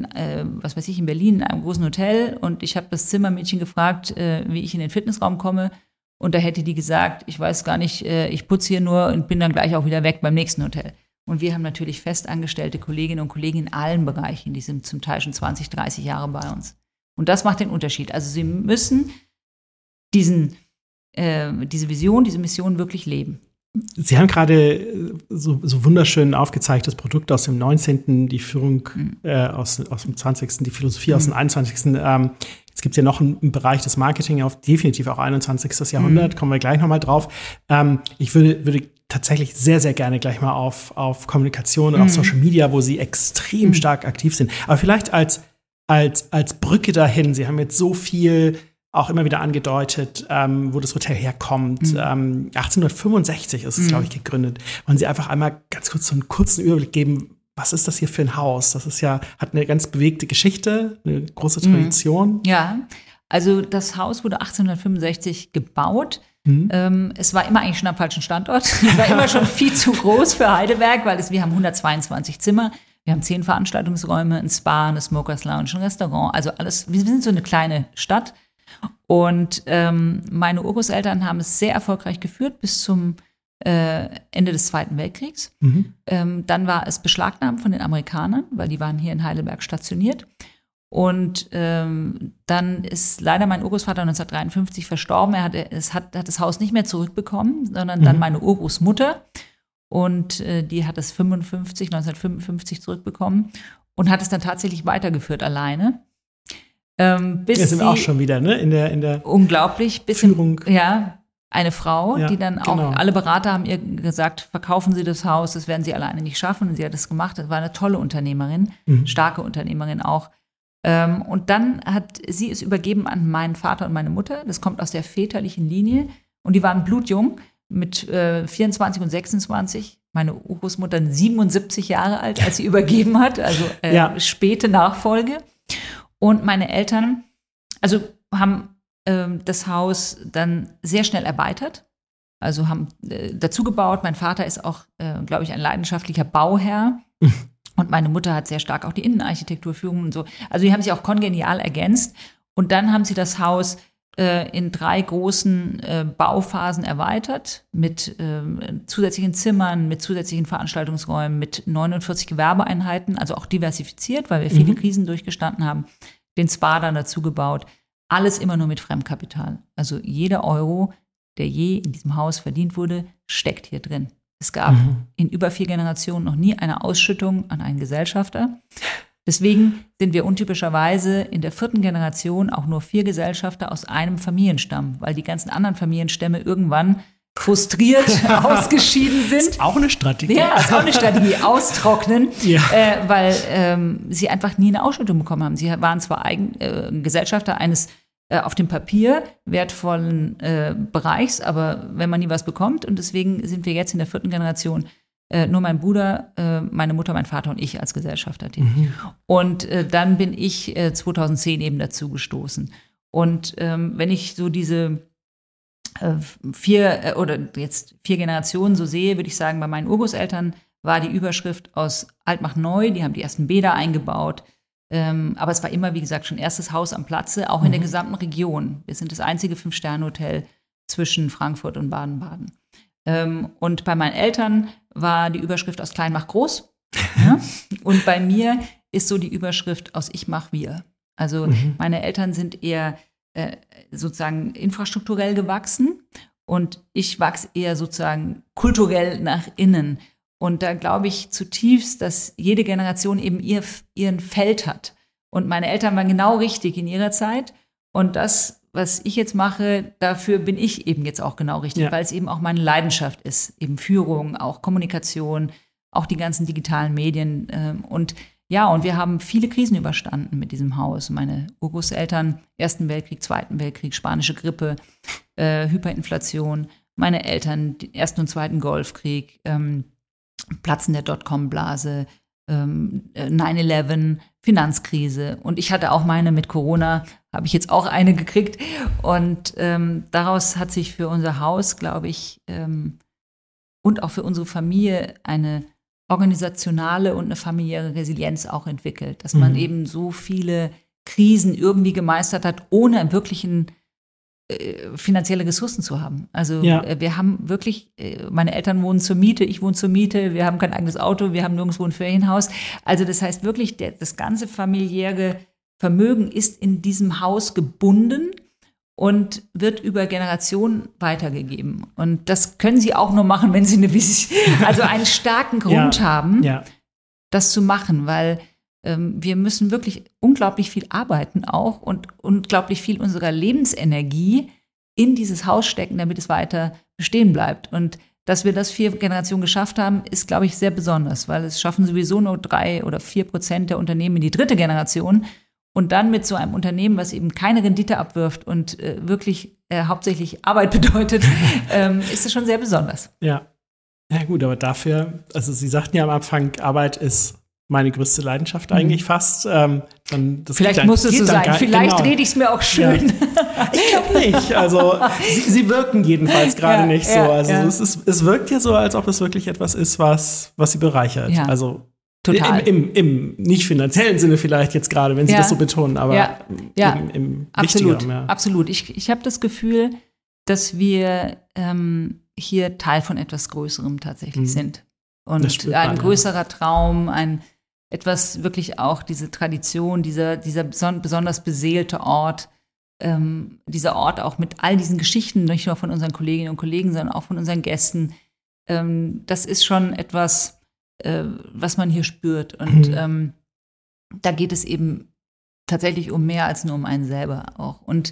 Berlin in einem großen Hotel und ich habe das Zimmermädchen gefragt, wie ich in den Fitnessraum komme. Und da hätte die gesagt, ich weiß gar nicht, ich putze hier nur und bin dann gleich auch wieder weg beim nächsten Hotel. Und wir haben natürlich festangestellte Kolleginnen und Kollegen in allen Bereichen, die sind zum Teil schon 20, 30 Jahre bei uns. Und das macht den Unterschied. Also Sie müssen diese Vision, diese Mission wirklich leben. Sie haben gerade so wunderschön aufgezeichnetes Produkt aus dem 19., die Führung aus dem 20., die Philosophie aus dem 21. Jetzt gibt es ja noch einen Bereich des Marketing, auf definitiv auch 21. Jahrhundert, kommen wir gleich nochmal drauf. Ich würde tatsächlich sehr, sehr gerne gleich mal auf Kommunikation und auf Social Media, wo Sie extrem stark aktiv sind. Aber vielleicht als Brücke dahin, Sie haben jetzt so viel auch immer wieder angedeutet, wo das Hotel herkommt. 1865 ist es, glaube ich, gegründet. Wollen Sie einfach einmal ganz kurz so einen kurzen Überblick geben, was ist das hier für ein Haus? Das ist hat eine ganz bewegte Geschichte, eine große Tradition. Ja, also das Haus wurde 1865 gebaut. Es war immer eigentlich schon am falschen Standort. Es war immer schon viel zu groß für Heidelberg, weil wir haben 122 Zimmer. Wir haben 10 Veranstaltungsräume, ein Spa, eine Smokers Lounge, ein Restaurant. Also alles, wir sind so eine kleine Stadt. Und meine Urgroßeltern haben es sehr erfolgreich geführt bis zum Ende des Zweiten Weltkriegs. Dann war es beschlagnahmt von den Amerikanern, weil die waren hier in Heidelberg stationiert. Und dann ist leider mein Urgroßvater 1953 verstorben. Er hat das Haus nicht mehr zurückbekommen, sondern dann meine Urgroßmutter. Und die hat es 1955 zurückbekommen und hat es dann tatsächlich weitergeführt alleine. Bis sind wir auch schon wieder, ne? In der unglaublich, Führung. Eine Frau, die dann auch, alle Berater haben ihr gesagt, verkaufen Sie das Haus, das werden Sie alleine nicht schaffen. Und sie hat das gemacht. Das war eine tolle Unternehmerin, starke Unternehmerin auch. Und dann hat sie es übergeben an meinen Vater und meine Mutter. Das kommt aus der väterlichen Linie. Und die waren blutjung mit 24 und 26. Meine Urgroßmutter 77 Jahre alt, als sie übergeben hat. Also späte Nachfolge. Und meine Eltern, also haben das Haus dann sehr schnell erweitert, also haben dazu gebaut. Mein Vater ist auch, glaube ich, ein leidenschaftlicher Bauherr. Und meine Mutter hat sehr stark auch die Innenarchitekturführung und so. Also die haben sich auch kongenial ergänzt. Und dann haben sie das Haus in 3 großen Bauphasen erweitert mit zusätzlichen Zimmern, mit zusätzlichen Veranstaltungsräumen, mit 49 Gewerbeeinheiten, also auch diversifiziert, weil wir viele Krisen durchgestanden haben, den Spa dann dazu gebaut. Alles immer nur mit Fremdkapital. Also jeder Euro, der je in diesem Haus verdient wurde, steckt hier drin. Es gab in über 4 Generationen noch nie eine Ausschüttung an einen Gesellschafter. Deswegen sind wir untypischerweise in der 4. Generation auch nur 4 Gesellschafter aus einem Familienstamm, weil die ganzen anderen Familienstämme irgendwann frustriert ausgeschieden sind. Ist auch eine Strategie. Ja, ist auch eine Strategie, austrocknen, weil sie einfach nie eine Ausschüttung bekommen haben. Sie waren zwar Gesellschafter eines auf dem Papier wertvollen Bereichs, aber wenn man nie was bekommt, und deswegen sind wir jetzt in der 4. Generation nur mein Bruder, meine Mutter, mein Vater und ich als Gesellschafter tätig. Und dann bin ich 2010 eben dazu gestoßen. Und wenn ich so diese 4 Generationen so sehe, würde ich sagen, bei meinen Urgroßeltern war die Überschrift aus Alt macht neu, die haben die ersten Bäder eingebaut. Aber es war immer, wie gesagt, schon erstes Haus am Platze, auch in der gesamten Region. Wir sind das einzige 5-Sterne-Hotel zwischen Frankfurt und Baden-Baden. Und bei meinen Eltern war die Überschrift aus Klein macht groß. Ja? Und bei mir ist so die Überschrift aus Ich mach wir. Also meine Eltern sind eher sozusagen infrastrukturell gewachsen und ich wachse eher sozusagen kulturell nach innen. Und da glaube ich zutiefst, dass jede Generation eben ihren Feld hat. Und meine Eltern waren genau richtig in ihrer Zeit. Und das, was ich jetzt mache, dafür bin ich eben jetzt auch genau richtig, weil es eben auch meine Leidenschaft ist. Eben Führung, auch Kommunikation, auch die ganzen digitalen Medien. Und wir haben viele Krisen überstanden mit diesem Haus. Meine Urgroßeltern, Ersten Weltkrieg, Zweiten Weltkrieg, spanische Grippe, Hyperinflation. Meine Eltern, den Ersten und Zweiten Golfkrieg, Platzen der Dotcom-Blase, 9/11, Finanzkrise. Und ich hatte auch meine mit Corona, habe ich jetzt auch eine gekriegt. Und daraus hat sich für unser Haus, glaube ich, und auch für unsere Familie eine organisationale und eine familiäre Resilienz auch entwickelt. Dass man eben so viele Krisen irgendwie gemeistert hat, ohne wirklichen finanzielle Ressourcen zu haben. Also wir haben wirklich, meine Eltern wohnen zur Miete, ich wohne zur Miete, wir haben kein eigenes Auto, wir haben nirgendwo ein Ferienhaus. Also das heißt wirklich, das ganze familiäre Vermögen ist in diesem Haus gebunden und wird über Generationen weitergegeben. Und das können sie auch nur machen, wenn sie einen starken Grund haben, das zu machen, weil wir müssen wirklich unglaublich viel arbeiten auch und unglaublich viel unserer Lebensenergie in dieses Haus stecken, damit es weiter bestehen bleibt. Und dass wir das 4 Generationen geschafft haben, ist, glaube ich, sehr besonders, weil es schaffen sowieso nur 3 oder 4% der Unternehmen in die 3. Generation. Und dann mit so einem Unternehmen, was eben keine Rendite abwirft und wirklich hauptsächlich Arbeit bedeutet, ist es schon sehr besonders. Ja gut, aber dafür, also Sie sagten ja am Anfang, Arbeit ist meine größte Leidenschaft eigentlich fast. Vielleicht muss es so sein. Vielleicht rede ich es mir auch schön. Ja. Ich glaube nicht. Also sie wirken jedenfalls gerade nicht so. Also es wirkt ja so, als ob es wirklich etwas ist, was sie bereichert. Ja. Also total. Im nicht finanziellen Sinne vielleicht jetzt gerade, wenn Sie das so betonen, aber im Wichtigeren. Ja. Absolut. Ich habe das Gefühl, dass wir hier Teil von etwas Größerem tatsächlich sind. Und ein größerer Traum, etwas wirklich auch diese Tradition, dieser besonders beseelte Ort, dieser Ort auch mit all diesen Geschichten, nicht nur von unseren Kolleginnen und Kollegen, sondern auch von unseren Gästen, das ist schon etwas, was man hier spürt. Und da geht es eben tatsächlich um mehr als nur um einen selber auch. Und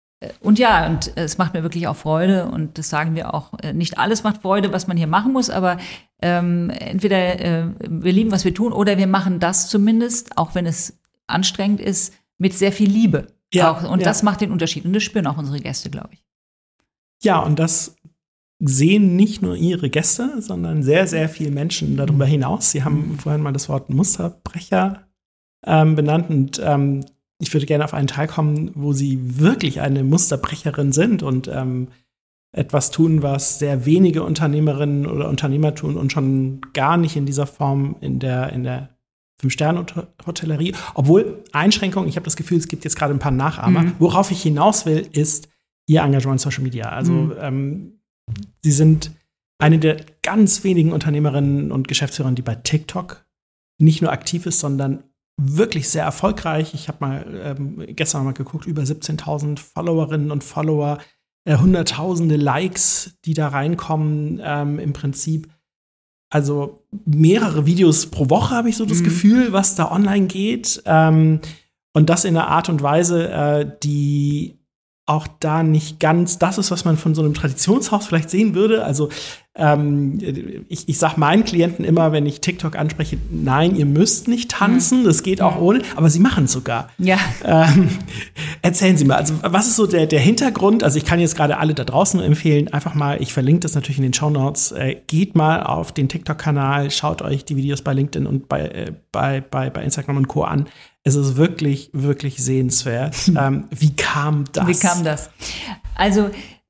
es macht mir wirklich auch Freude und das sagen wir auch, nicht alles macht Freude, was man hier machen muss, aber entweder wir lieben, was wir tun, oder wir machen das zumindest, auch wenn es anstrengend ist, mit sehr viel Liebe. Das macht den Unterschied und das spüren auch unsere Gäste, glaube ich. Ja, und das sehen nicht nur Ihre Gäste, sondern sehr, sehr viele Menschen darüber hinaus. Sie haben vorhin mal das Wort Musterbrecher benannt und ich würde gerne auf einen Teil kommen, wo Sie wirklich eine Musterbrecherin sind und etwas tun, was sehr wenige Unternehmerinnen oder Unternehmer tun und schon gar nicht in dieser Form in der 5-Sterne-Hotellerie. Obwohl, Einschränkungen, ich habe das Gefühl, es gibt jetzt gerade ein paar Nachahmer. Worauf ich hinaus will, ist Ihr Engagement in Social Media. Also Sie sind eine der ganz wenigen Unternehmerinnen und Geschäftsführer, die bei TikTok nicht nur aktiv ist, sondern wirklich sehr erfolgreich. Ich habe mal gestern mal geguckt, über 17.000 Followerinnen und Follower, hunderttausende Likes, die da reinkommen, im Prinzip. Also mehrere Videos pro Woche habe ich so das Gefühl, was da online geht. Und das in einer Art und Weise, die auch da nicht ganz das ist, was man von so einem Traditionshaus vielleicht sehen würde. Also ich sage meinen Klienten immer, wenn ich TikTok anspreche, nein, ihr müsst nicht tanzen, das geht auch ohne, aber sie machen es sogar. Ja. Erzählen Sie mal, also was ist so der Hintergrund? Also ich kann jetzt gerade alle da draußen nur empfehlen, einfach mal, ich verlinke das natürlich in den Shownotes, geht mal auf den TikTok-Kanal, schaut euch die Videos bei LinkedIn und bei Instagram und Co. an. Es ist wirklich, wirklich sehenswert. Wie kam das? Also,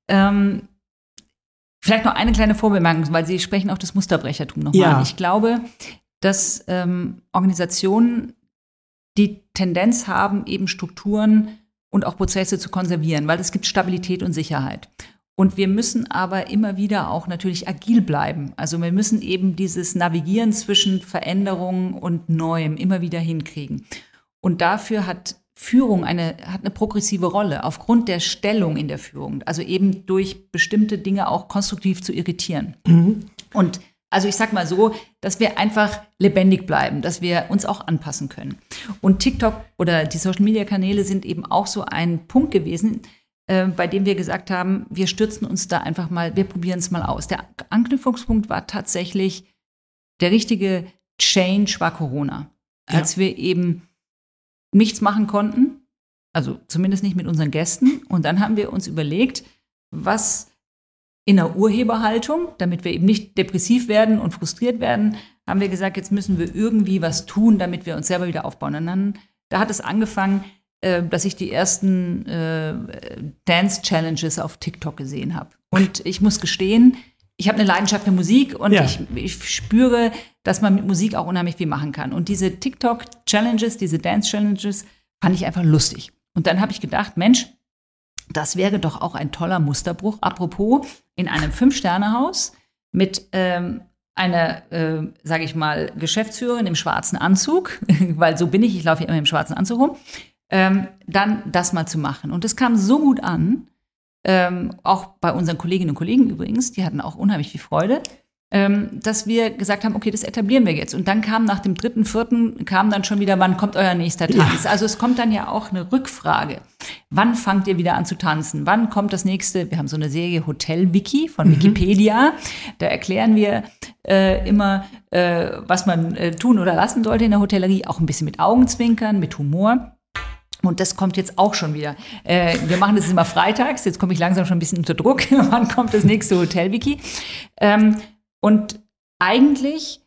vielleicht noch eine kleine Vorbemerkung, weil Sie sprechen auch das Musterbrechertum nochmal an. Ich glaube, dass Organisationen die Tendenz haben, eben Strukturen und auch Prozesse zu konservieren, weil es gibt Stabilität und Sicherheit. Und wir müssen aber immer wieder auch natürlich agil bleiben. Also wir müssen eben dieses Navigieren zwischen Veränderungen und Neuem immer wieder hinkriegen. Und dafür hat Führung eine progressive Rolle aufgrund der Stellung in der Führung. Also eben durch bestimmte Dinge auch konstruktiv zu irritieren. Und also ich sag mal so, dass wir einfach lebendig bleiben, dass wir uns auch anpassen können. Und TikTok oder die Social-Media-Kanäle sind eben auch so ein Punkt gewesen, bei dem wir gesagt haben, wir stürzen uns da einfach mal, wir probieren es mal aus. Der Anknüpfungspunkt war tatsächlich, der richtige Change war Corona. Als wir eben nichts machen konnten, also zumindest nicht mit unseren Gästen. Und dann haben wir uns überlegt, was in der Urheberhaltung, damit wir eben nicht depressiv werden und frustriert werden, haben wir gesagt, jetzt müssen wir irgendwie was tun, damit wir uns selber wieder aufbauen. Und dann, da hat es angefangen, dass ich die ersten Dance-Challenges auf TikTok gesehen habe. Und ich muss gestehen, ich habe eine Leidenschaft für Musik und ich spüre, dass man mit Musik auch unheimlich viel machen kann. Und diese TikTok-Challenges, diese Dance-Challenges, fand ich einfach lustig. Und dann habe ich gedacht, Mensch, das wäre doch auch ein toller Musterbruch. Apropos, in einem 5-Sterne-Haus mit einer, sage ich mal, Geschäftsführerin im schwarzen Anzug, weil so bin ich laufe ja immer im schwarzen Anzug rum, dann das mal zu machen. Und das kam so gut an, auch bei unseren Kolleginnen und Kollegen übrigens, die hatten auch unheimlich viel Freude, dass wir gesagt haben, okay, das etablieren wir jetzt. Und dann kam nach dem 3., 4. kam dann schon wieder, wann kommt euer nächster Tanz? Ja. Also es kommt dann ja auch eine Rückfrage. Wann fangt ihr wieder an zu tanzen? Wann kommt das nächste? Wir haben so eine Serie Hotel Wiki von Wikipedia. Da erklären wir immer, was man tun oder lassen sollte in der Hotellerie. Auch ein bisschen mit Augenzwinkern, mit Humor. Und das kommt jetzt auch schon wieder. Wir machen das immer freitags. Jetzt komme ich langsam schon ein bisschen unter Druck. Wann kommt das nächste Hotel-Wiki? Und eigentlich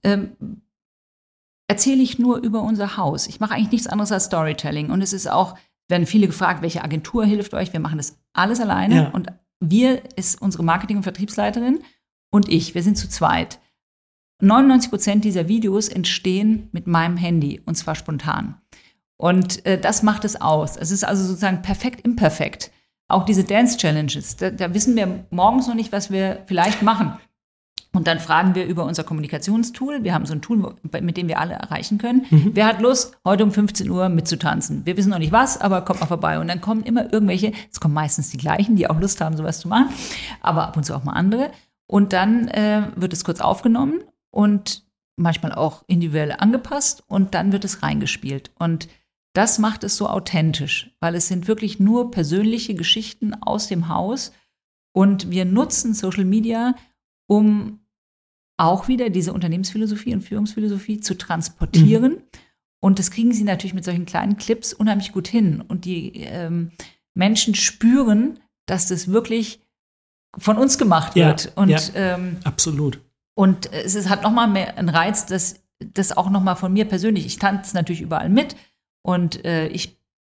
erzähle ich nur über unser Haus. Ich mache eigentlich nichts anderes als Storytelling. Und es ist auch, werden viele gefragt, welche Agentur hilft euch? Wir machen das alles alleine. Ja. Und wir ist unsere Marketing- und Vertriebsleiterin und ich. Wir sind zu zweit. 99% dieser Videos entstehen mit meinem Handy. Und zwar spontan. Und das macht es aus. Es ist also sozusagen perfekt imperfekt. Auch diese Dance-Challenges, da wissen wir morgens noch nicht, was wir vielleicht machen. Und dann fragen wir über unser Kommunikationstool. Wir haben so ein Tool, mit dem wir alle erreichen können. Wer hat Lust, heute um 15 Uhr mitzutanzen? Wir wissen noch nicht was, aber kommt mal vorbei. Und dann kommen immer irgendwelche, es kommen meistens die gleichen, die auch Lust haben, sowas zu machen, aber ab und zu auch mal andere. Und dann wird es kurz aufgenommen und manchmal auch individuell angepasst und dann wird es reingespielt. Und das macht es so authentisch, weil es sind wirklich nur persönliche Geschichten aus dem Haus und wir nutzen Social Media, um auch wieder diese Unternehmensphilosophie und Führungsphilosophie zu transportieren. Und das kriegen sie natürlich mit solchen kleinen Clips unheimlich gut hin. Und die Menschen spüren, dass das wirklich von uns gemacht wird. Und, absolut. Und es hat nochmal mehr einen Reiz, dass das auch nochmal von mir persönlich, ich tanze natürlich überall mit. Und ich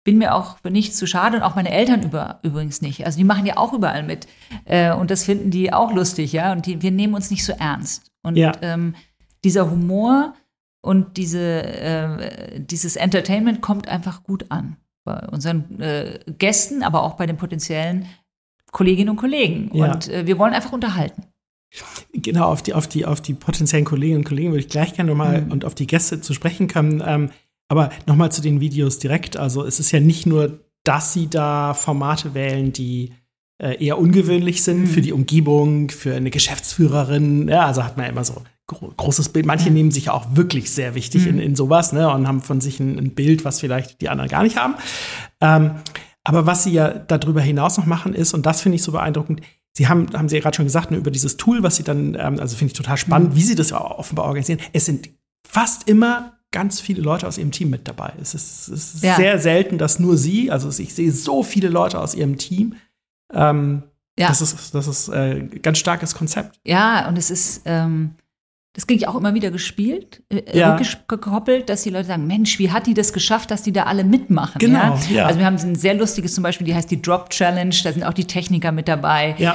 bin mir auch für nichts zu schade und auch meine Eltern übrigens nicht. Also die machen ja auch überall mit und das finden die auch lustig, ja. Und wir nehmen uns nicht so ernst. Und dieser Humor und dieses Entertainment kommt einfach gut an bei unseren Gästen, aber auch bei den potenziellen Kolleginnen und Kollegen. Und wir wollen einfach unterhalten. Genau, auf die potenziellen Kolleginnen und Kollegen würde ich gleich gerne nochmal und auf die Gäste zu sprechen kommen. Aber nochmal zu den Videos direkt. Also es ist ja nicht nur, dass Sie da Formate wählen, die eher ungewöhnlich sind für die Umgebung, für eine Geschäftsführerin. Ja, also hat man ja immer so großes Bild. Manche nehmen sich auch wirklich sehr wichtig in sowas, ne, und haben von sich ein Bild, was vielleicht die anderen gar nicht haben. Aber was Sie ja darüber hinaus noch machen ist, und das finde ich so beeindruckend, Sie haben Sie ja gerade schon gesagt, über dieses Tool, was Sie dann, also finde ich total spannend, wie Sie das ja offenbar organisieren. Es sind fast immer ganz viele Leute aus Ihrem Team mit dabei. Es ist sehr selten, dass nur Sie, also ich sehe so viele Leute aus Ihrem Team. Das ist ein ganz starkes Konzept. Ja, und es ist das kriege ich auch immer wieder gespielt, gekoppelt, dass die Leute sagen, Mensch, wie hat die das geschafft, dass die da alle mitmachen? Genau, ja? Also wir haben ein sehr lustiges zum Beispiel, die heißt die Drop Challenge, da sind auch die Techniker mit dabei. Ja.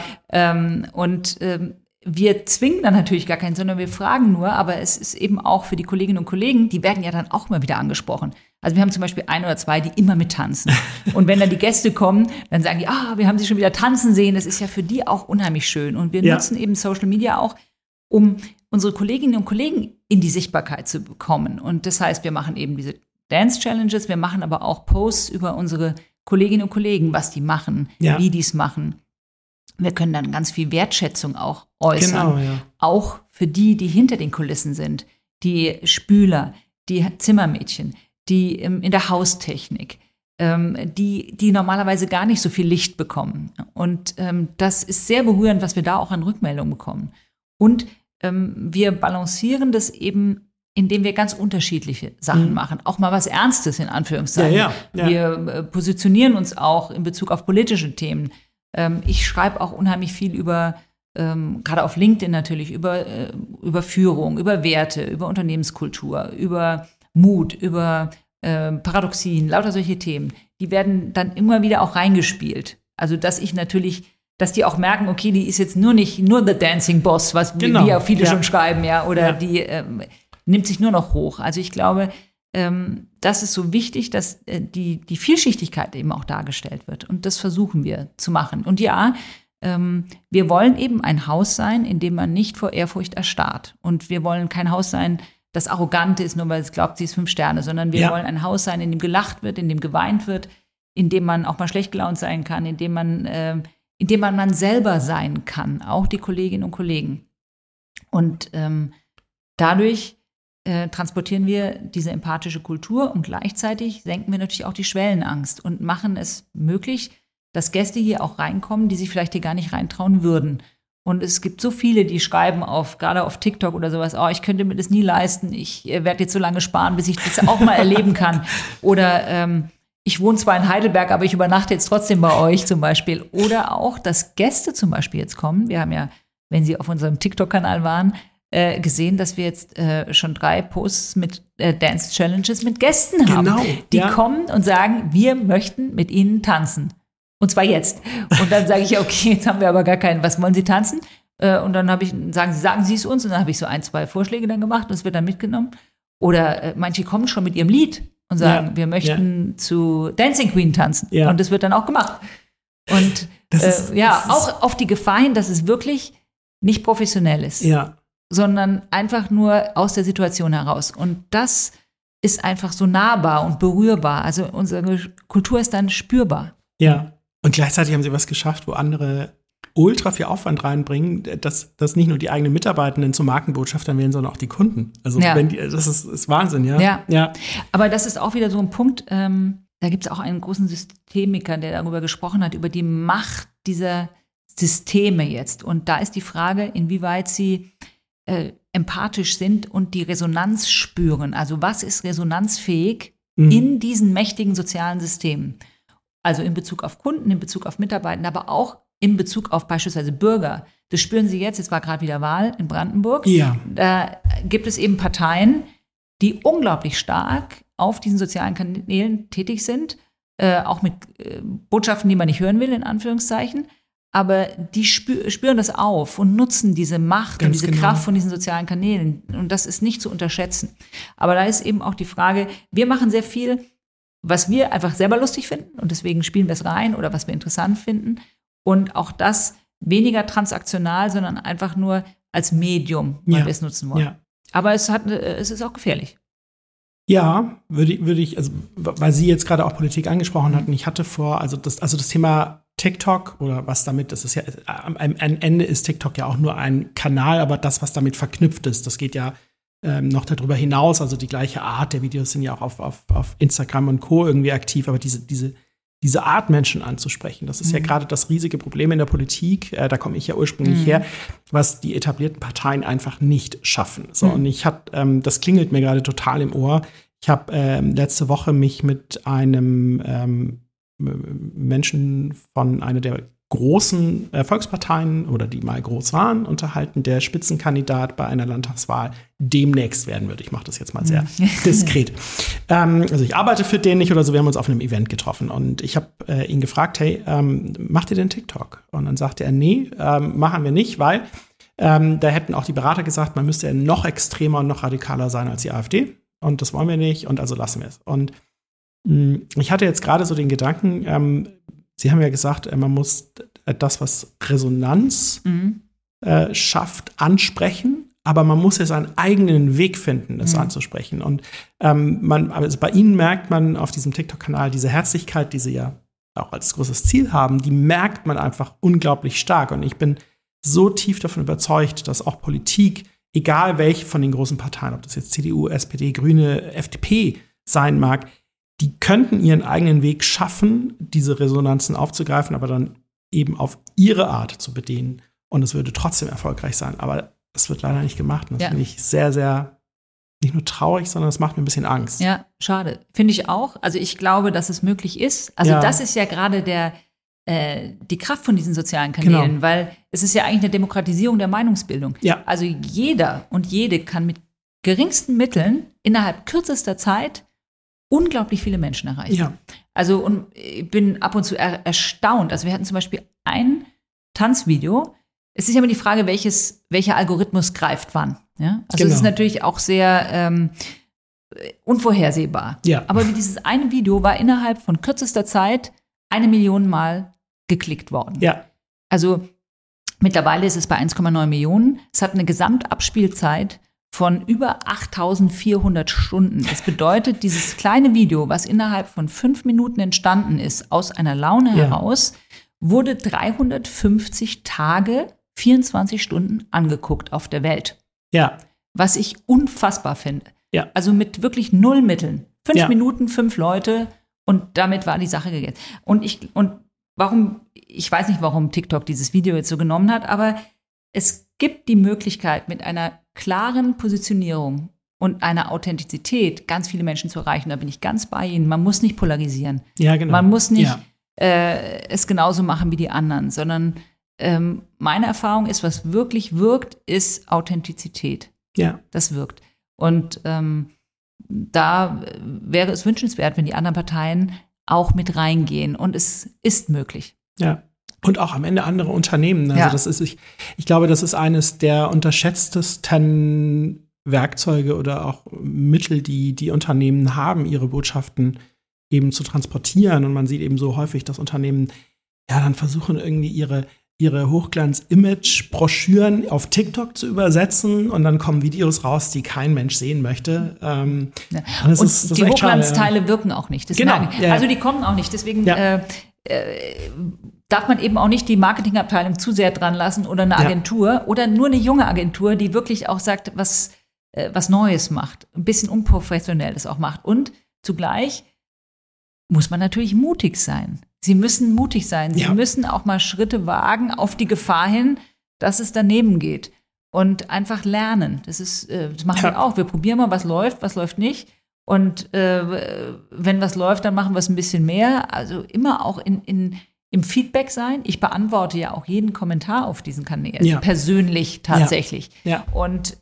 Wir zwingen dann natürlich gar keinen, sondern wir fragen nur, aber es ist eben auch für die Kolleginnen und Kollegen, die werden ja dann auch immer wieder angesprochen. Also wir haben zum Beispiel 1 oder 2, die immer mit tanzen. Und wenn dann die Gäste kommen, dann sagen die, wir haben sie schon wieder tanzen sehen. Das ist ja für die auch unheimlich schön. Und wir nutzen eben Social Media auch, um unsere Kolleginnen und Kollegen in die Sichtbarkeit zu bekommen. Und das heißt, wir machen eben diese Dance-Challenges, wir machen aber auch Posts über unsere Kolleginnen und Kollegen, was die machen, wie die es machen. Wir können dann ganz viel Wertschätzung auch äußern, auch für die hinter den Kulissen sind, die Spüler, die Zimmermädchen, die in der Haustechnik, die normalerweise gar nicht so viel Licht bekommen. Und das ist sehr berührend, was wir da auch an Rückmeldungen bekommen. Und wir balancieren das eben, indem wir ganz unterschiedliche Sachen machen. Auch mal was Ernstes, in Anführungszeichen. Wir positionieren uns auch in Bezug auf politische Themen. Ich schreibe auch unheimlich viel über, gerade auf LinkedIn natürlich, über Führung, über Werte, über Unternehmenskultur, über Mut, über Paradoxien, lauter solche Themen. Die werden dann immer wieder auch reingespielt. Also dass die auch merken, okay, die ist jetzt nur the Dancing Boss, wie ja viele schon schreiben, oder die nimmt sich nur noch hoch. Also ich glaube, das ist so wichtig, dass die Vielschichtigkeit eben auch dargestellt wird. Und das versuchen wir zu machen. Und wir wollen eben ein Haus sein, in dem man nicht vor Ehrfurcht erstarrt. Und wir wollen kein Haus sein, das arrogant ist, nur weil es glaubt, sie ist 5 Sterne, sondern wir wollen ein Haus sein, in dem gelacht wird, in dem geweint wird, in dem man auch mal schlecht gelaunt sein kann, in dem man selber sein kann, auch die Kolleginnen und Kollegen. Und dadurch transportieren wir diese empathische Kultur und gleichzeitig senken wir natürlich auch die Schwellenangst und machen es möglich, dass Gäste hier auch reinkommen, die sich vielleicht hier gar nicht reintrauen würden. Und es gibt so viele, die schreiben gerade auf TikTok oder sowas, ich könnte mir das nie leisten, ich werde jetzt so lange sparen, bis ich das auch mal erleben kann. Oder ich wohne zwar in Heidelberg, aber ich übernachte jetzt trotzdem bei euch zum Beispiel. Oder auch, dass Gäste zum Beispiel jetzt kommen. Wir haben ja, wenn Sie auf unserem TikTok-Kanal waren, gesehen, dass wir jetzt schon 3 Posts mit Dance-Challenges mit Gästen haben. Die kommen und sagen, wir möchten mit Ihnen tanzen. Und zwar jetzt. Und dann sage ich, okay, jetzt haben wir aber gar keinen, was wollen Sie tanzen? Und dann sagen Sie es uns. Und dann habe ich so 1, 2 Vorschläge dann gemacht und es wird dann mitgenommen. Oder manche kommen schon mit ihrem Lied und sagen, wir möchten zu Dancing Queen tanzen. Ja. Und das wird dann auch gemacht. Und auch auf die Gefahr hin, dass es wirklich nicht professionell ist, sondern einfach nur aus der Situation heraus. Und das ist einfach so nahbar und berührbar. Also unsere Kultur ist dann spürbar. Ja, und gleichzeitig haben Sie was geschafft, wo andere ultra viel Aufwand reinbringen, dass nicht nur die eigenen Mitarbeitenden zu Markenbotschaftern werden, sondern auch die Kunden. Also das ist Wahnsinn, ja. Aber das ist auch wieder so ein Punkt, da gibt es auch einen großen Systemiker, der darüber gesprochen hat, über die Macht dieser Systeme jetzt. Und da ist die Frage, inwieweit sie empathisch sind und die Resonanz spüren. Also was ist resonanzfähig in diesen mächtigen sozialen Systemen? Also in Bezug auf Kunden, in Bezug auf Mitarbeiter, aber auch in Bezug auf beispielsweise Bürger. Das spüren Sie jetzt war gerade wieder Wahl in Brandenburg. Ja. Da gibt es eben Parteien, die unglaublich stark auf diesen sozialen Kanälen tätig sind auch mit Botschaften, die man nicht hören will, in Anführungszeichen. Aber die spüren das auf und nutzen diese Macht und diese Kraft von diesen sozialen Kanälen. Und das ist nicht zu unterschätzen. Aber da ist eben auch die Frage, wir machen sehr viel, was wir einfach selber lustig finden. Und deswegen spielen wir es rein oder was wir interessant finden. Und auch das weniger transaktional, sondern einfach nur als Medium, weil wir es nutzen wollen. Ja. Aber es ist auch gefährlich. Ja, würde ich, also weil Sie jetzt gerade auch Politik angesprochen hatten, ich hatte das Thema TikTok oder was damit, das ist ja, am Ende ist TikTok ja auch nur ein Kanal, aber das, was damit verknüpft ist, das geht ja noch darüber hinaus, also die gleiche Art der Videos sind ja auch auf Instagram und Co. irgendwie aktiv, aber diese Art, Menschen anzusprechen, das ist ja gerade das riesige Problem in der Politik, da komme ich ja ursprünglich her, was die etablierten Parteien einfach nicht schaffen. So, und das klingelt mir gerade total im Ohr. Ich habe letzte Woche mich mit einem Menschen von einer der großen Volksparteien oder die mal groß waren, unterhalten, der Spitzenkandidat bei einer Landtagswahl demnächst werden wird. Ich mache das jetzt mal sehr diskret. Also ich arbeite für den nicht oder so, wir haben uns auf einem Event getroffen und ich habe ihn gefragt, hey, macht ihr denn TikTok? Und dann sagte er, nee, machen wir nicht, weil da hätten auch die Berater gesagt, man müsste ja noch extremer und noch radikaler sein als die AfD und das wollen wir nicht und also lassen wir es. Und ich hatte jetzt gerade so den Gedanken, Sie haben ja gesagt, man muss das, was Resonanz schafft, ansprechen, aber man muss ja seinen eigenen Weg finden, das anzusprechen. Und also bei Ihnen merkt man auf diesem TikTok-Kanal diese Herzlichkeit, die Sie ja auch als großes Ziel haben, die merkt man einfach unglaublich stark. Und ich bin so tief davon überzeugt, dass auch Politik, egal welche von den großen Parteien, ob das jetzt CDU, SPD, Grüne, FDP sein mag, die könnten ihren eigenen Weg schaffen, diese Resonanzen aufzugreifen, aber dann eben auf ihre Art zu bedienen. Und es würde trotzdem erfolgreich sein. Aber es wird leider nicht gemacht. Und das finde ich sehr, sehr, nicht nur traurig, sondern es macht mir ein bisschen Angst. Ja, schade. Finde ich auch. Also ich glaube, dass es möglich ist. Also das ist ja gerade die Kraft von diesen sozialen Kanälen, weil es ist ja eigentlich eine Demokratisierung der Meinungsbildung. Ja. Also jeder und jede kann mit geringsten Mitteln innerhalb kürzester Zeit unglaublich viele Menschen erreichen. Ja. Also und ich bin ab und zu erstaunt. Also wir hatten zum Beispiel ein Tanzvideo. Es ist ja immer die Frage, welcher Algorithmus greift wann. Ja? Also es ist natürlich auch sehr unvorhersehbar. Ja. Aber dieses eine Video war innerhalb von kürzester Zeit 1 Million Mal geklickt worden. Ja. Also mittlerweile ist es bei 1,9 Millionen. Es hat eine Gesamtabspielzeit von über 8.400 Stunden. Das bedeutet, dieses kleine Video, was innerhalb von 5 Minuten entstanden ist, aus einer Laune heraus, wurde 350 Tage, 24 Stunden angeguckt auf der Welt. Ja. Was ich unfassbar finde. Ja. Also mit wirklich 0 Mitteln. 5 Minuten, 5 Leute und damit war die Sache gegessen. Ich weiß nicht, warum TikTok dieses Video jetzt so genommen hat, aber es gibt die Möglichkeit, mit einer klaren Positionierung und einer Authentizität ganz viele Menschen zu erreichen. Da bin ich ganz bei Ihnen. Man muss nicht polarisieren. Ja, genau. Man muss nicht es genauso machen wie die anderen, sondern meine Erfahrung ist, was wirklich wirkt, ist Authentizität. Ja. Das wirkt. Und da wäre es wünschenswert, wenn die anderen Parteien auch mit reingehen. Und es ist möglich. Ja. Und auch am Ende andere Unternehmen. Also das ist, ich glaube, das ist eines der unterschätztesten Werkzeuge oder auch Mittel, die Unternehmen haben, ihre Botschaften eben zu transportieren. Und man sieht eben so häufig, dass Unternehmen dann versuchen, irgendwie ihre Hochglanz-Image-Broschüren auf TikTok zu übersetzen und dann kommen Videos raus, die kein Mensch sehen möchte. Und die Hochglanzteile wirken auch nicht. Das also die kommen auch nicht. Deswegen darf man eben auch nicht die Marketingabteilung zu sehr dran lassen oder eine Agentur oder nur eine junge Agentur, die wirklich auch sagt, was Neues macht, ein bisschen Unprofessionelles auch macht. Und zugleich muss man natürlich mutig sein. Sie müssen mutig sein. Sie müssen auch mal Schritte wagen auf die Gefahr hin, dass es daneben geht. Und einfach lernen. Das machen wir auch. Wir probieren mal, was läuft nicht. Und wenn was läuft, dann machen wir es ein bisschen mehr. Also immer auch im Feedback sein. Ich beantworte ja auch jeden Kommentar auf diesen Kanälen. Persönlich tatsächlich. Ja. Und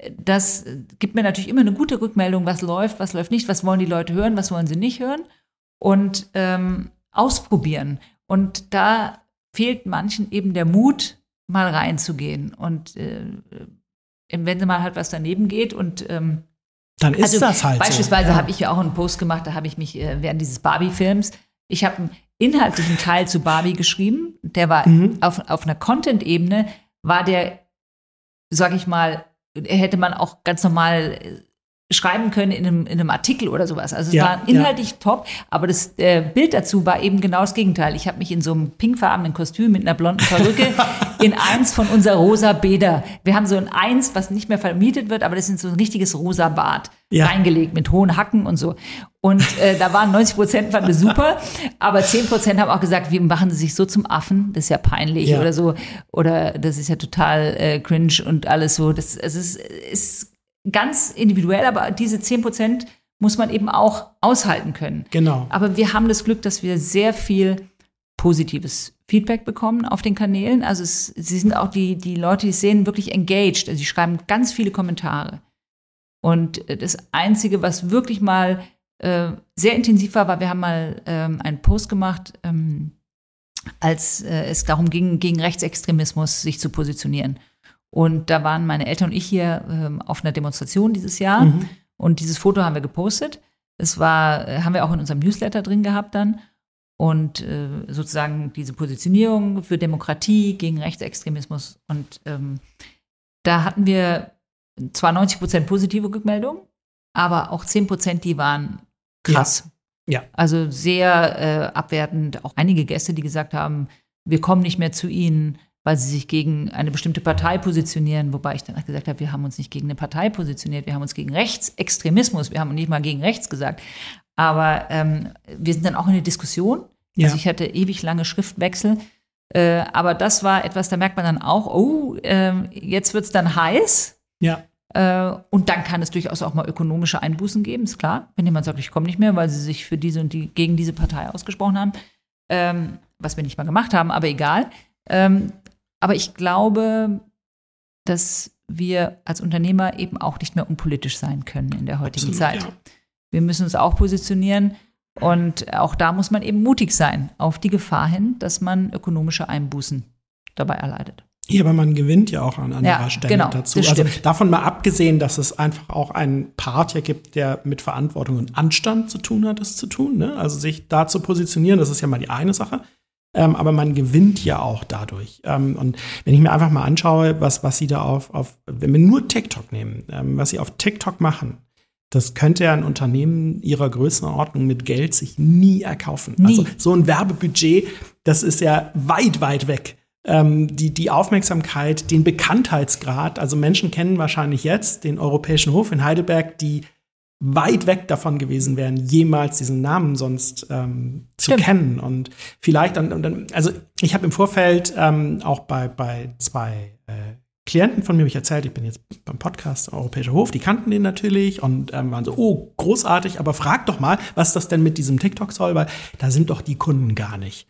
das gibt mir natürlich immer eine gute Rückmeldung, was läuft nicht, was wollen die Leute hören, was wollen sie nicht hören. und ausprobieren. Und da fehlt manchen eben der Mut, mal reinzugehen. Und wenn sie mal halt was daneben geht und dann ist das halt beispielsweise so. habe ich ja auch einen Post gemacht, da habe ich mich während dieses Barbie-Films, ich habe einen inhaltlichen Teil zu Barbie geschrieben, der war auf einer Content-Ebene, war der, sag ich mal, hätte man auch ganz normal schreiben können in einem Artikel oder sowas. Also es war inhaltlich top, aber das Bild dazu war eben genau das Gegenteil. Ich habe mich in so einem pinkfarbenen Kostüm mit einer blonden Perücke in eins von unser rosa Bäder. Wir haben so ein eins, was nicht mehr vermietet wird, aber das ist so ein richtiges rosa Bad reingelegt mit hohen Hacken und so. Und da waren 90% fanden das super, aber 10% haben auch gesagt, wie machen sie sich so zum Affen? Das ist ja peinlich oder so. Oder das ist ja total cringe und alles so. Das ist ganz individuell, aber diese 10% muss man eben auch aushalten können. Genau. Aber wir haben das Glück, dass wir sehr viel positives Feedback bekommen auf den Kanälen. Also sie sind auch die Leute, die es sehen, wirklich engaged. Also sie schreiben ganz viele Kommentare. Und das Einzige, was wirklich mal sehr intensiv war, wir haben mal einen Post gemacht, als es darum ging, gegen Rechtsextremismus sich zu positionieren. Und da waren meine Eltern und ich hier auf einer Demonstration dieses Jahr. Und dieses Foto haben wir gepostet. Haben wir auch in unserem Newsletter drin gehabt dann. Und sozusagen diese Positionierung für Demokratie gegen Rechtsextremismus. Und da hatten wir zwar 90% positive Rückmeldungen, aber auch 10%, die waren krass. Ja. Also sehr abwertend. Auch einige Gäste, die gesagt haben, wir kommen nicht mehr zu Ihnen, weil sie sich gegen eine bestimmte Partei positionieren, wobei ich dann auch gesagt habe, wir haben uns nicht gegen eine Partei positioniert, wir haben uns gegen Rechtsextremismus, wir haben nicht mal gegen rechts gesagt. Aber wir sind dann auch in eine Diskussion. Ja. Also ich hatte ewig lange Schriftwechsel. Aber das war etwas, da merkt man dann auch, jetzt wird es dann heiß. Ja. Und dann kann es durchaus auch mal ökonomische Einbußen geben, ist klar. Wenn jemand sagt, ich komme nicht mehr, weil sie sich für diese und die gegen diese Partei ausgesprochen haben, was wir nicht mal gemacht haben, aber egal. Aber ich glaube, dass wir als Unternehmer eben auch nicht mehr unpolitisch sein können in der heutigen Zeit. Ja. Wir müssen uns auch positionieren und auch da muss man eben mutig sein, auf die Gefahr hin, dass man ökonomische Einbußen dabei erleidet. Ja, aber man gewinnt ja auch an anderer Stelle dazu. Also davon mal abgesehen, dass es einfach auch einen Part hier gibt, der mit Verantwortung und Anstand zu tun hat, das zu tun. Ne? Also sich da zu positionieren, das ist ja mal die eine Sache. Aber man gewinnt ja auch dadurch. Und wenn ich mir einfach mal anschaue, was sie da wenn wir nur TikTok nehmen, was sie auf TikTok machen, das könnte ja ein Unternehmen ihrer Größenordnung mit Geld sich nie erkaufen. Nie. Also so ein Werbebudget, das ist ja weit, weit weg. Die Aufmerksamkeit, den Bekanntheitsgrad, also Menschen kennen wahrscheinlich jetzt den Europäischen Hof in Heidelberg, die weit weg davon gewesen wären, jemals diesen Namen sonst zu kennen. Und vielleicht, also ich habe im Vorfeld auch bei zwei Klienten von mir mich erzählt, ich bin jetzt beim Podcast Europäischer Hof, die kannten den natürlich und waren so, oh, großartig, aber frag doch mal, was das denn mit diesem TikTok soll, weil da sind doch die Kunden gar nicht.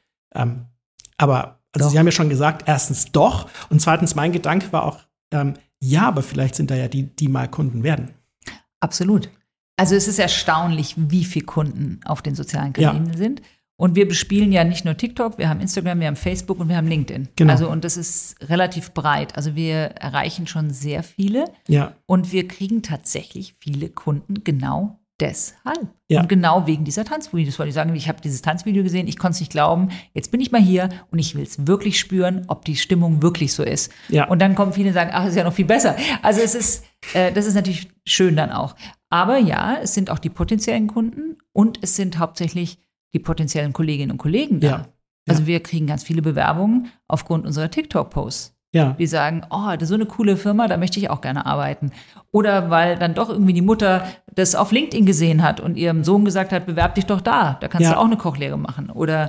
Aber also Sie haben ja schon gesagt, erstens doch und zweitens mein Gedanke war auch, ja, aber vielleicht sind da ja die mal Kunden werden. Absolut. Also es ist erstaunlich, wie viele Kunden auf den sozialen Kanälen sind. Und wir bespielen ja nicht nur TikTok, wir haben Instagram, wir haben Facebook und wir haben LinkedIn. Genau. Also und das ist relativ breit. Also wir erreichen schon sehr viele. Ja. Und wir kriegen tatsächlich viele Kunden genau deshalb. Ja. Und genau wegen dieser Tanzvideos. Das wollte ich sagen, ich habe dieses Tanzvideo gesehen, ich konnte es nicht glauben. Jetzt bin ich mal hier und ich will es wirklich spüren, ob die Stimmung wirklich so ist. Ja. Und dann kommen viele und sagen, ach, ist ja noch viel besser. Also das ist natürlich schön dann auch. Aber ja, es sind auch die potenziellen Kunden und es sind hauptsächlich die potenziellen Kolleginnen und Kollegen da. Ja. Also wir kriegen ganz viele Bewerbungen aufgrund unserer TikTok-Posts. Ja. Die sagen, oh, das ist so eine coole Firma, da möchte ich auch gerne arbeiten. Oder weil dann doch irgendwie die Mutter das auf LinkedIn gesehen hat und ihrem Sohn gesagt hat, bewerb dich doch da kannst du auch eine Kochlehre machen. Oder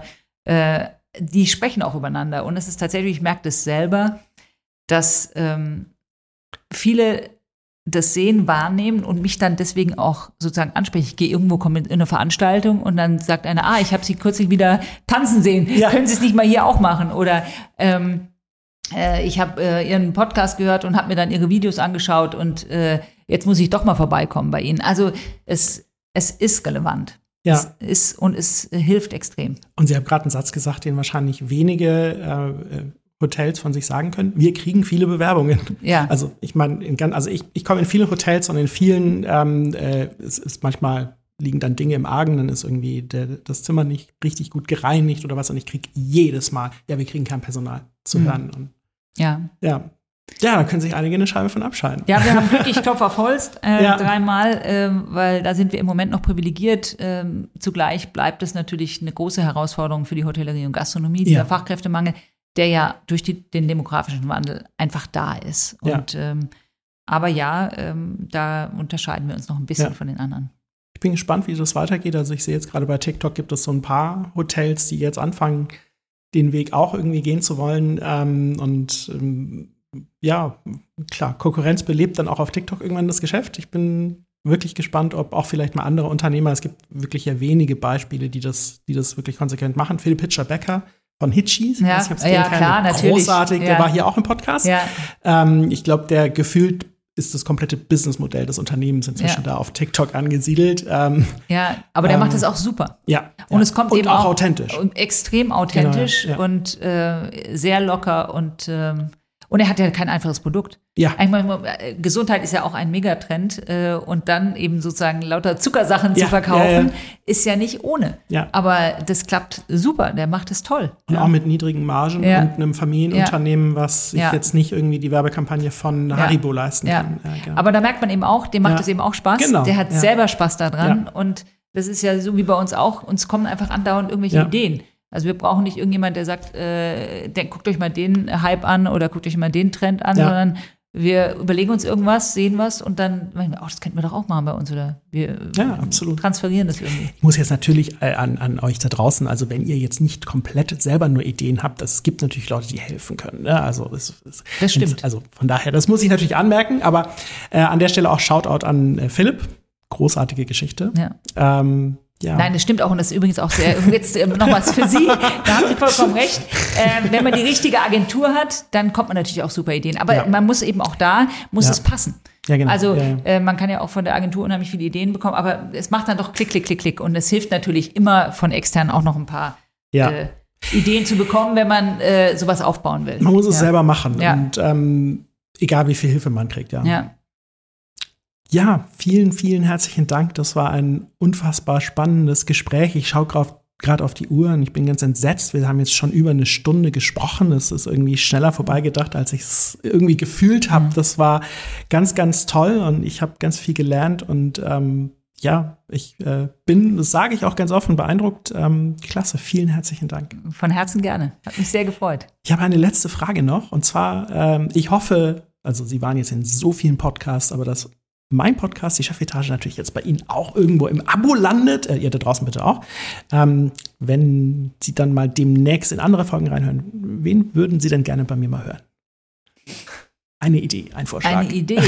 die sprechen auch übereinander. Und es ist tatsächlich, ich merke das selber, dass viele das Sehen, wahrnehmen und mich dann deswegen auch sozusagen ansprechen. Ich gehe irgendwo, komme in eine Veranstaltung und dann sagt einer, ich habe Sie kürzlich wieder tanzen sehen. Ja. Können Sie es nicht mal hier auch machen? Oder ich habe Ihren Podcast gehört und habe mir dann Ihre Videos angeschaut und jetzt muss ich doch mal vorbeikommen bei Ihnen. Also es ist relevant. Ja. Es hilft extrem. Und Sie haben gerade einen Satz gesagt, den wahrscheinlich wenige Hotels von sich sagen können. Wir kriegen viele Bewerbungen. Ja. Also ich meine, ich komme in viele Hotels und in vielen es ist manchmal liegen dann Dinge im Argen, dann ist irgendwie das Zimmer nicht richtig gut gereinigt oder was, und ich kriege jedes Mal, wir kriegen kein Personal zu hören. Und ja, da können sich einige eine Scheibe von abschneiden. Ja, wir haben wirklich Klopf auf Holz 3-mal, weil da sind wir im Moment noch privilegiert. Zugleich bleibt es natürlich eine große Herausforderung für die Hotellerie und Gastronomie, dieser Fachkräftemangel, der ja durch den demografischen Wandel einfach da ist. Und aber da unterscheiden wir uns noch ein bisschen von den anderen. Ich bin gespannt, wie das weitergeht. Also ich sehe jetzt gerade bei TikTok gibt es so ein paar Hotels, die jetzt anfangen, den Weg auch irgendwie gehen zu wollen. Klar, Konkurrenz belebt dann auch auf TikTok irgendwann das Geschäft. Ich bin wirklich gespannt, ob auch vielleicht mal andere Unternehmer, es gibt wirklich ja wenige Beispiele, die das wirklich konsequent machen. Philipp Hitcher-Becker von Hitchis, klar, natürlich. Großartig, der war hier auch im Podcast. Ja. Ich glaube, der gefühlt ist das komplette Businessmodell des Unternehmens inzwischen da auf TikTok angesiedelt. Aber der macht das auch super. Ja. Und es kommt eben auch authentisch. Und extrem authentisch und sehr locker und er hat ja kein einfaches Produkt. Ja. Gesundheit ist ja auch ein Megatrend und dann eben sozusagen lauter Zuckersachen zu verkaufen, ist ja nicht ohne. Ja. Aber das klappt super, der macht es toll. Und auch mit niedrigen Margen und einem Familienunternehmen, was sich jetzt nicht irgendwie die Werbekampagne von Haribo leisten kann. Ja, genau. Aber da merkt man eben auch, dem macht es eben auch Spaß. Genau. Der hat selber Spaß daran und das ist ja so wie bei uns auch, uns kommen einfach andauernd irgendwelche Ideen. Also wir brauchen nicht irgendjemand, der sagt, guckt euch mal den Hype an oder guckt euch mal den Trend an, sondern wir überlegen uns irgendwas, sehen was und dann meinen wir, das könnten wir doch auch machen bei uns. Oder wir transferieren das irgendwie. Ich muss jetzt natürlich an euch da draußen, also wenn ihr jetzt nicht komplett selber nur Ideen habt, es gibt natürlich Leute, die helfen können. Ne? Also das stimmt. Also von daher, das muss ich natürlich anmerken, aber an der Stelle auch Shoutout an Philipp. Großartige Geschichte. Ja. Nein, das stimmt auch und das ist übrigens auch sehr, jetzt noch was für Sie, da haben Sie vollkommen recht. Wenn man die richtige Agentur hat, dann kommt man natürlich auch super Ideen. Aber man muss eben auch es passen. Ja, genau. Also man kann ja auch von der Agentur unheimlich viele Ideen bekommen, aber es macht dann doch Klick, Klick, Klick, Klick. Und es hilft natürlich immer von extern auch noch ein paar Ideen zu bekommen, wenn man sowas aufbauen will. Man muss es selber machen und egal wie viel Hilfe man kriegt, Ja, vielen, vielen herzlichen Dank. Das war ein unfassbar spannendes Gespräch. Ich schaue gerade auf die Uhr und ich bin ganz entsetzt. Wir haben jetzt schon über eine Stunde gesprochen. Es ist irgendwie schneller vorbeigedacht, als ich es irgendwie gefühlt habe. Das war ganz, ganz toll und ich habe ganz viel gelernt und ich bin, das sage ich auch ganz offen, beeindruckt. Klasse, vielen herzlichen Dank. Von Herzen gerne. Hat mich sehr gefreut. Ich habe eine letzte Frage noch und zwar, ich hoffe, also Sie waren jetzt in so vielen Podcasts, aber mein Podcast, die Chefetage, natürlich jetzt bei Ihnen auch irgendwo im Abo landet. Ihr da draußen bitte auch. Wenn Sie dann mal demnächst in andere Folgen reinhören, wen würden Sie denn gerne bei mir mal hören? Eine Idee, ein Vorschlag. Eine Idee.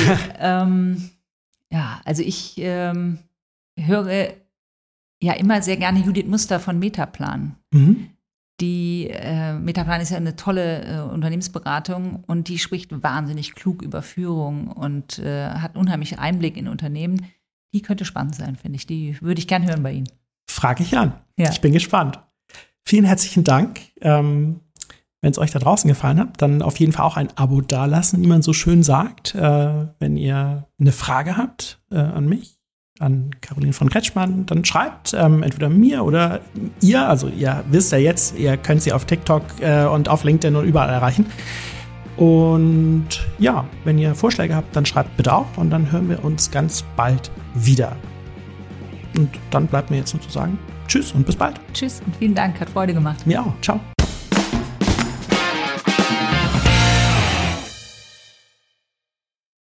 Also ich höre ja immer sehr gerne Judith Muster von Metaplan. Mhm. Die Metaplan ist ja eine tolle Unternehmensberatung und die spricht wahnsinnig klug über Führung und hat unheimlich Einblick in Unternehmen. Die könnte spannend sein, finde ich. Die würde ich gern hören bei Ihnen. Frage ich an. Ja. Ich bin gespannt. Vielen herzlichen Dank. Wenn es euch da draußen gefallen hat, dann auf jeden Fall auch ein Abo dalassen, wie man so schön sagt. Wenn ihr eine Frage habt an mich, an Caroline von Kretschmann, dann schreibt entweder mir oder ihr, also ihr wisst ja jetzt, ihr könnt sie auf TikTok und auf LinkedIn und überall erreichen. Und ja, wenn ihr Vorschläge habt, dann schreibt bitte auch und dann hören wir uns ganz bald wieder. Und dann bleibt mir jetzt nur zu sagen, tschüss und bis bald. Tschüss und vielen Dank, hat Freude gemacht. Mir auch, ciao.